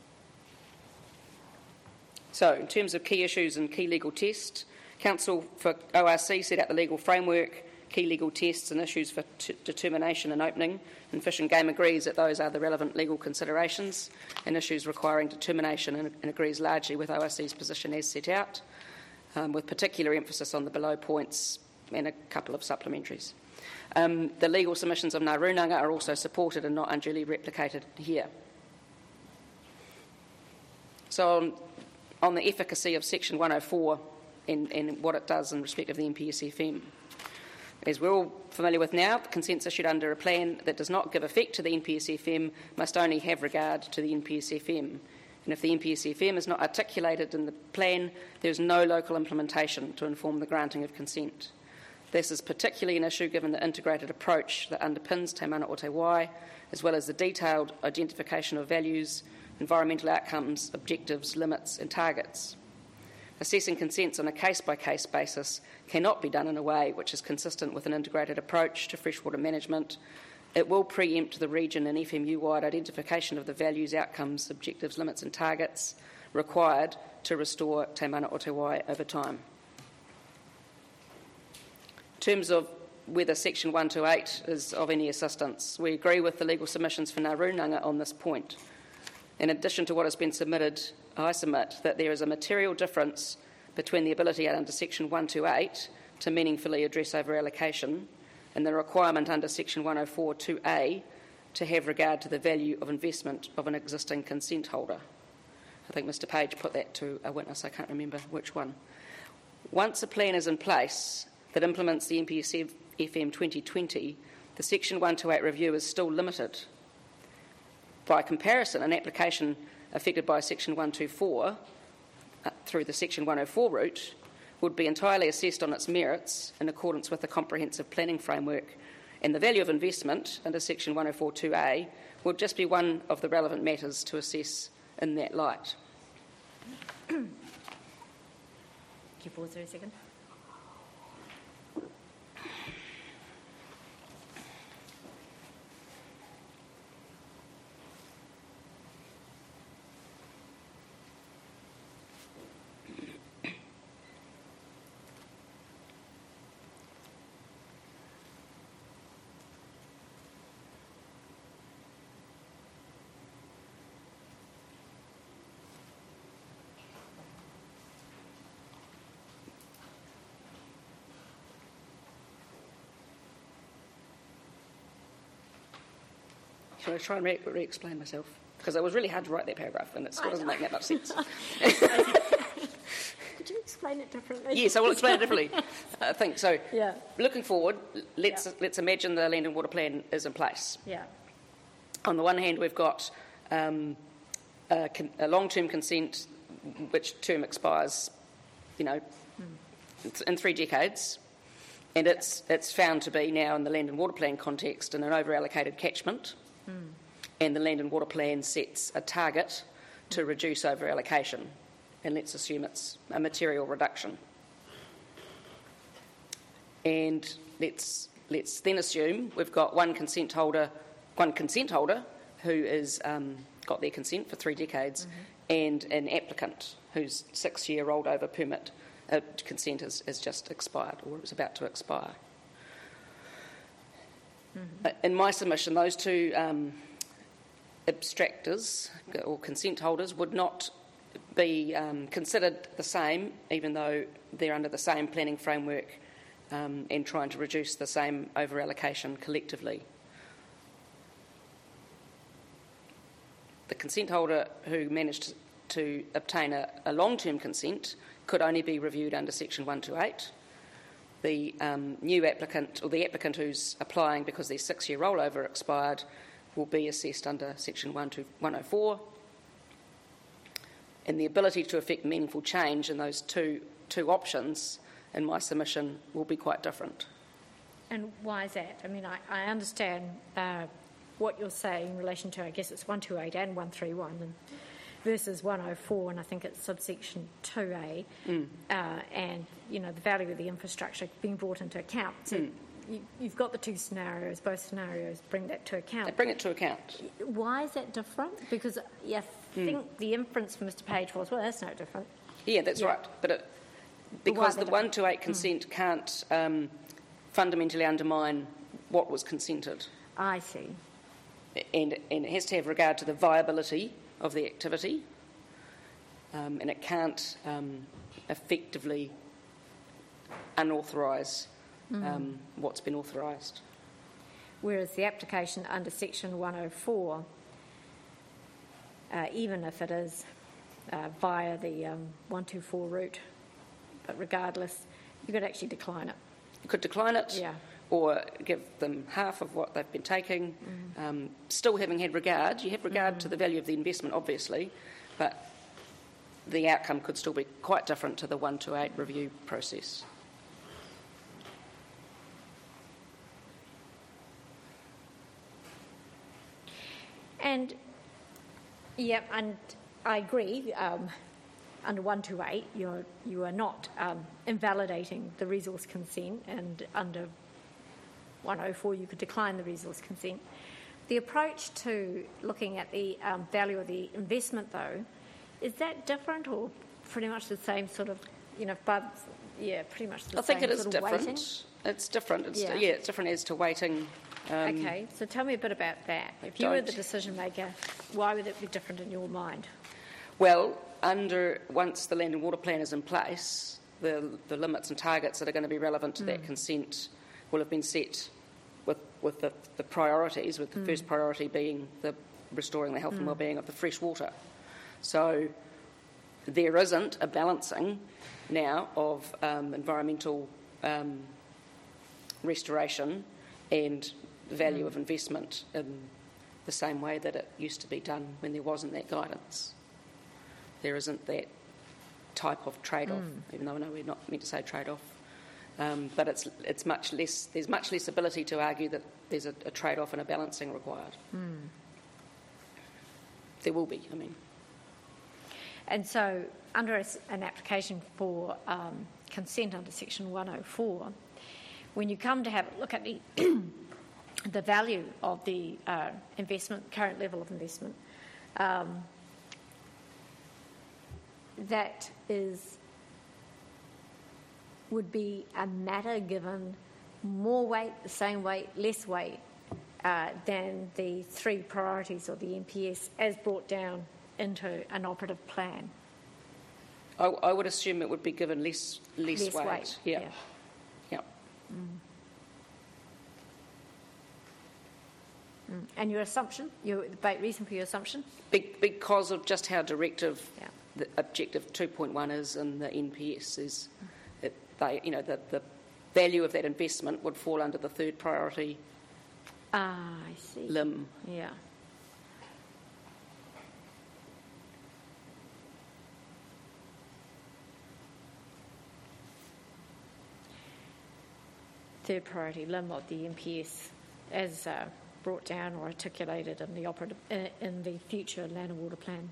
So, in terms of key issues and key legal tests, Council for O R C set out the legal framework, key legal tests and issues for t- determination and opening, and Fish and Game agrees that those are the relevant legal considerations and issues requiring determination, and, and agrees largely with O R C's position as set out, um, with particular emphasis on the below points and a couple of supplementaries. Um, the legal submissions of Ngā Runanga are also supported and not unduly replicated here. So on, on the efficacy of Section one oh four and, and what it does in respect of the N P S F M. As we're all familiar with now, consents issued under a plan that does not give effect to the N P S F M must only have regard to the N P S F M. And if the N P S F M is not articulated in the plan, there is no local implementation to inform the granting of consent. This is particularly an issue given the integrated approach that underpins Te Mana o Te Wai, as well as the detailed identification of values, environmental outcomes, objectives, limits and targets. Assessing consents on a case-by-case basis cannot be done in a way which is consistent with an integrated approach to freshwater management. It will preempt the region and F M U-wide identification of the values, outcomes, objectives, limits and targets required to restore Te Mana o Te Wai over time. In terms of whether Section one twenty-eight is of any assistance, we agree with the legal submissions for Ngā Runanga on this point. In addition to what has been submitted, I submit that there is a material difference between the ability under Section one twenty-eight to meaningfully address over-allocation and the requirement under Section one oh four two A to have regard to the value of investment of an existing consent holder. I think Mr Page put that to a witness, I can't remember which one. Once a plan is in place that implements the N P S F M twenty twenty, the Section one twenty-eight review is still limited. By comparison, an application affected by Section one twenty-four uh, through the Section one oh four route would be entirely assessed on its merits in accordance with the comprehensive planning framework, and the value of investment under Section one oh four two A would just be one of the relevant matters to assess in that light. Can you pause there a second? Shall I try and re- re-explain myself? Because it was really hard to write that paragraph and it still doesn't make that much sense. Could you explain it differently? Yes, I will explain it differently. I think so. Yeah. Looking forward, let's Yeah. let's imagine the land and water plan is in place. Yeah. On the one hand, we've got um, a, con- a long-term consent, which term expires, you know, mm. in three decades, and it's it's found to be now in the land and water plan context in an over-allocated catchment. Mm. And the land and water plan sets a target to reduce over-allocation, and let's assume it's a material reduction. And let's let's then assume we've got one consent holder, one consent holder who is um, got their consent for three decades, mm-hmm. and an applicant whose six-year rolled over permit uh, consent has, has just expired or it was about to expire. Mm-hmm. In my submission, those two um, abstractors or consent holders would not be um, considered the same, even though they're under the same planning framework um, and trying to reduce the same over-allocation collectively. The consent holder who managed to obtain a, a long-term consent could only be reviewed under Section one twenty-eight. The um, new applicant, or the applicant who's applying because their six-year rollover expired, will be assessed under Section one oh four. And the ability to effect meaningful change in those two, two options, in my submission, will be quite different. And why is that? I mean, I, I understand uh, what you're saying in relation to, I guess it's one twenty-eight and one thirty-one, and versus one oh four, and I think it's subsection two A, mm. uh, and, you know, the value of the infrastructure being brought into account. So mm. you, you've got the two scenarios, both scenarios bring that to account. They bring it to account. Why is that different? Because yeah, I mm. think the inference from Mister Page was, well, that's no different. Yeah, that's yeah. right. But it, because the one twenty-eight consent mm. can't um, fundamentally undermine what was consented. I see. And, and it has to have regard to the viability of the activity, um, and it can't um, effectively unauthorise um, mm. what's been authorised. Whereas the application under Section one oh four, uh, even if it is uh, via the um, one twenty-four route, but regardless, you could actually decline it. You could decline it, yeah. or give them half of what they've been taking, mm. um, still having had regard. You have regard mm. to the value of the investment, obviously, but the outcome could still be quite different to the one twenty-eight review process. And, yeah, and I agree, um, under one twenty-eight, you're, you are not um, invalidating the resource consent, and under one oh four you could decline the resource consent. The approach to looking at the um, value of the investment, though, is that different or pretty much the same sort of, you know, but yeah, pretty much the I same think it is sort of different. weighting? It's different. It's Yeah. yeah, it's different as to weighting. Um, Okay, so tell me a bit about that. If you were the decision maker, why would it be different in your mind? Well, under once the land and water plan is in place, the the limits and targets that are going to be relevant to mm. that consent will have been set with with the, the priorities, with the mm. first priority being the restoring the health mm. and well-being of the fresh water. So there isn't a balancing now of um, environmental um, restoration and the value mm. of investment in the same way that it used to be done when there wasn't that guidance. There isn't that type of trade-off, mm. even though I know we're not meant to say trade-off. Um, but it's it's much less. There's much less ability to argue that there's a, a trade-off and a balancing required. Mm. There will be, I mean. And so, under a, an application for um, consent under Section one oh four, when you come to have a look at the the value of the uh, investment, current level of investment, um, that is would be a matter given more weight, the same weight, less weight uh, than the three priorities of the N P S as brought down into an operative plan. I, I would assume it would be given less less, Less weight. weight, Yeah. yeah. Yeah. Mm. Mm. And your assumption, your the reason for your assumption? Be- because of just how directive Yeah. the objective two point one is and the N P S is, it, they, you know, the, the value of that investment would fall under the third priority Ah, I see. limb. Yeah. Third priority limb of the N P S as uh, brought down or articulated in the operative in, in the future land and water plan.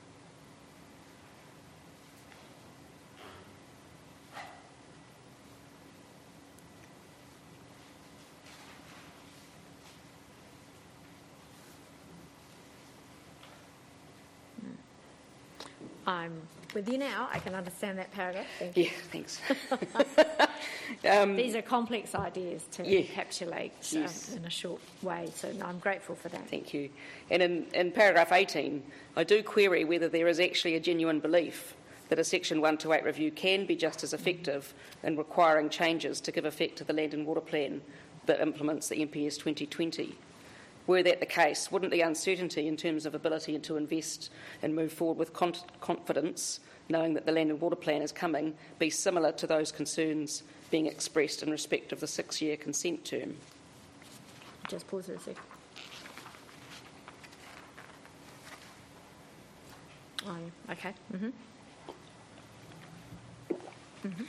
I'm with you now. I can understand that paragraph. Thank you. Yeah, thanks. um, These are complex ideas to yeah. encapsulate Yes. um, in a short way, so no, I'm grateful for that. Thank you. And in, in paragraph eighteen, I do query whether there is actually a genuine belief that a Section one twenty-eight review can be just as effective in requiring changes to give effect to the Land and Water Plan that implements the N P S twenty twenty. Were that the case, wouldn't the uncertainty in terms of ability to invest and move forward with con- confidence, knowing that the Land and Water Plan is coming, be similar to those concerns being expressed in respect of the six-year consent term? Just pause for a second. Oh, yeah. Okay. Mm-hmm. Mm-hmm.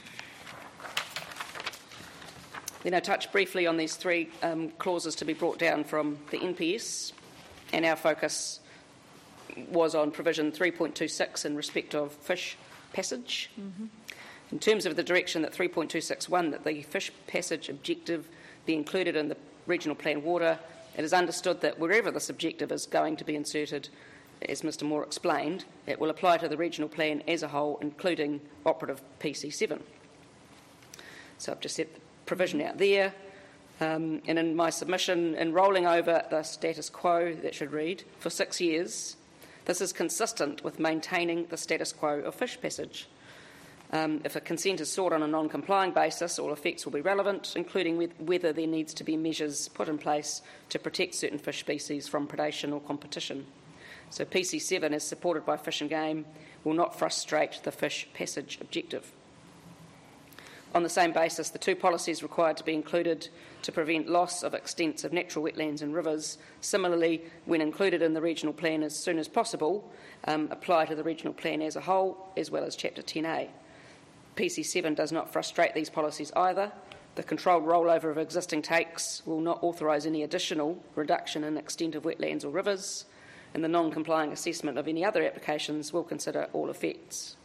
Then I touch briefly on these three um, clauses to be brought down from the N P S, and our focus was on provision three point two six in respect of fish passage. Mm-hmm. In terms of the direction that three point two six one, that the fish passage objective be included in the regional plan water, it is understood that wherever this objective is going to be inserted, as Mr Moore explained, it will apply to the regional plan as a whole, including operative P C seven. So I've just set the provision out there, um, and in my submission, in rolling over the status quo, that should read, for six years, this is consistent with maintaining the status quo of fish passage. Um, if a consent is sought on a non-complying basis, all effects will be relevant, including with whether there needs to be measures put in place to protect certain fish species from predation or competition. So P C seven, as supported by Fish and Game, will not frustrate the fish passage objective. On the same basis, the two policies required to be included to prevent loss of extensive natural wetlands and rivers, similarly, when included in the regional plan as soon as possible, um, apply to the regional plan as a whole, as well as Chapter ten A. P C seven does not frustrate these policies either. The controlled rollover of existing takes will not authorise any additional reduction in extent of wetlands or rivers, and the non-complying assessment of any other applications will consider all effects.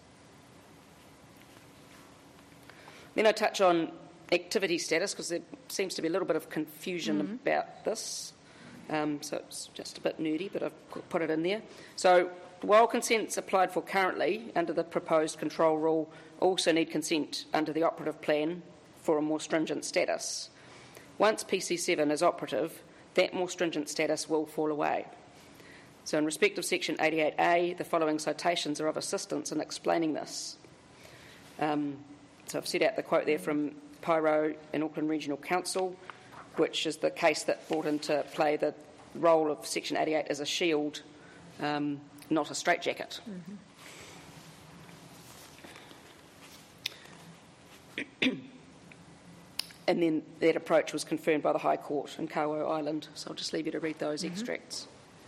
Then I touch on activity status, because there seems to be a little bit of confusion mm-hmm. about this. Um, so it's just a bit nerdy, but I've put it in there. So while consents applied for currently under the proposed control rule also need consent under the operative plan for a more stringent status, once P C seven is operative, that more stringent status will fall away. So in respect of Section eighty-eight A, the following citations are of assistance in explaining this. Um, so I've set out the quote there from Pyro and Auckland Regional Council, which is the case that brought into play the role of Section eighty-eight as a shield, um, not a straitjacket. Mm-hmm. And then that approach was confirmed by the High Court in Kawo Island. So I'll just leave you to read those Mm-hmm. extracts.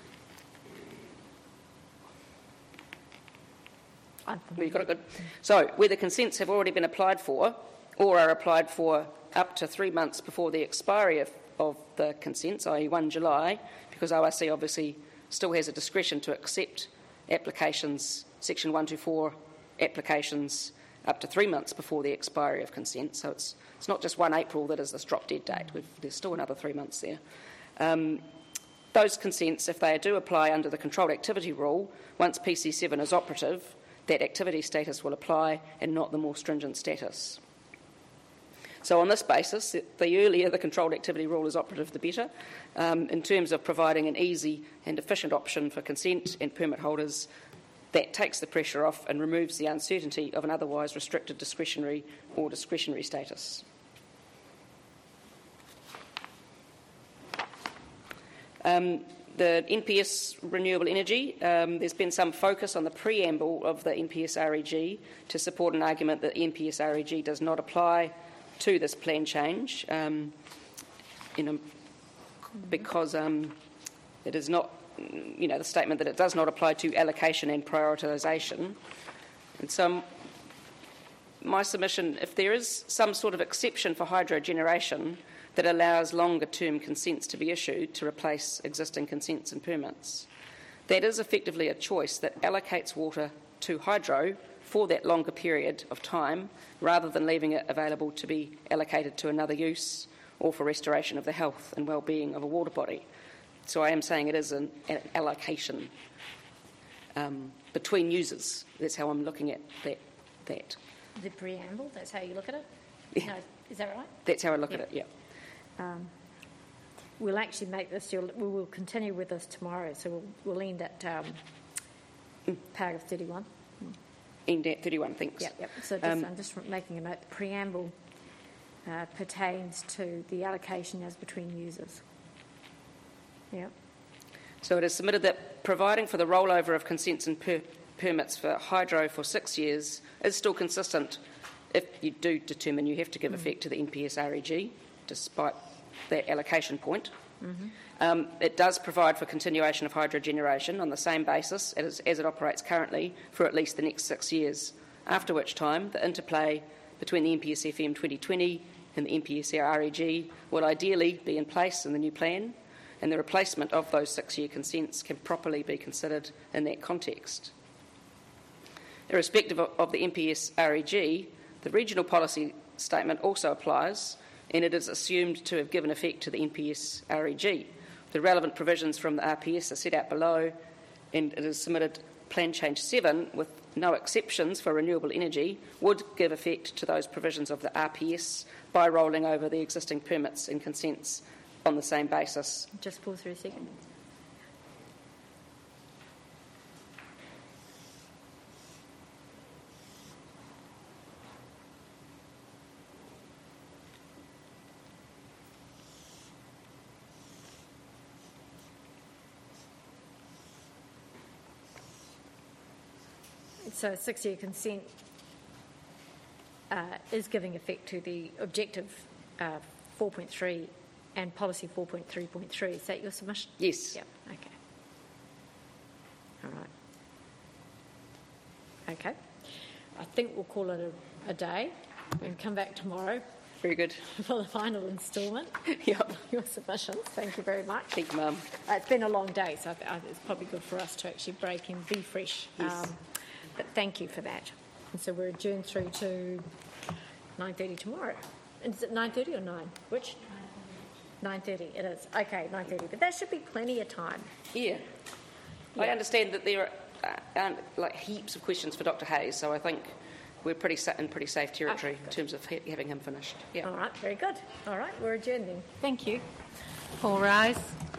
Well, you got it good. So, whether consents have already been applied for or are applied for up to three months before the expiry of, of the consents, that is the first of July, because O R C obviously still has a discretion to accept applications, Section one twenty-four applications, up to three months before the expiry of consent. So it's it's not just the first of April that is this drop-dead date. We've, there's still another three months there. Um, those consents, if they do apply under the controlled activity rule, once P C seven is operative, that activity status will apply and not the more stringent status. So on this basis, the earlier the controlled activity rule is operative, the better, um, in terms of providing an easy and efficient option for consent and permit holders. That takes the pressure off and removes the uncertainty of an otherwise restricted discretionary or discretionary status. Um, the N P S Renewable Energy, um, there's been some focus on the preamble of the N P S R E G to support an argument that the N P S R E G does not apply to this plan change, um, you know, because um, it is not, you know, the statement that it does not apply to allocation and prioritisation. And so my submission, if there is some sort of exception for hydro generation that allows longer-term consents to be issued to replace existing consents and permits, that is effectively a choice that allocates water to hydro for that longer period of time, rather than leaving it available to be allocated to another use or for restoration of the health and well-being of a water body. So I am saying it is an allocation um, between users. That's how I'm looking at that. that. The preamble, that's how you look at it? Yeah. No, is that right? That's how I look Yeah. at it, yeah. Um, we'll actually make this, you'll, we will continue with this tomorrow, so we'll, we'll end at um, Mm. paragraph thirty-one. End at thirty-one, thanks. Yep, yep. So just, Um, I'm just making a note. The preamble uh, pertains to the allocation as between users. Yeah. So it is submitted that providing for the rollover of consents and per- permits for hydro for six years is still consistent if you do determine you have to give effect to the N P S R E G, despite that allocation point. Mm-hmm. Um, it does provide for continuation of hydro generation on the same basis as, as it operates currently for at least the next six years, after which time the interplay between the N P S F M twenty twenty and the N P S R E G will ideally be in place in the new plan, and the replacement of those six-year consents can properly be considered in that context. Irrespective of, of the N P S R E G, the regional policy statement also applies, and it is assumed to have given effect to the N P S R E G. The relevant provisions from the R P S are set out below, and it is submitted Plan Change seven, with no exceptions for renewable energy, would give effect to those provisions of the R P S by rolling over the existing permits and consents on the same basis. Just pause for a second. So six-year consent uh, is giving effect to the objective uh, four point three and policy four point three point three. Is that your submission? Yes. Yep. Okay. All right. Okay. I think we'll call it a, a day and come back tomorrow Very good. for the final instalment. Yep. Your submissions. Thank you very much. Thank you, Mum. Uh, it's been a long day, so I th- I- it's probably good for us to actually break and be fresh. Yes. Um, but thank you for that. And so we're adjourned through to nine thirty tomorrow. And is it nine thirty or nine? Which? nine thirty, it is. Okay, nine thirty. But that should be plenty of time. Yeah. I Yeah. understand that there are, uh, aren't like heaps of questions for Doctor Hayes, so I think we're pretty sa- in pretty safe territory Okay, in terms of ha- having him finished. Yeah. All right, very good. All right, we're adjourned then. Thank you. All rise.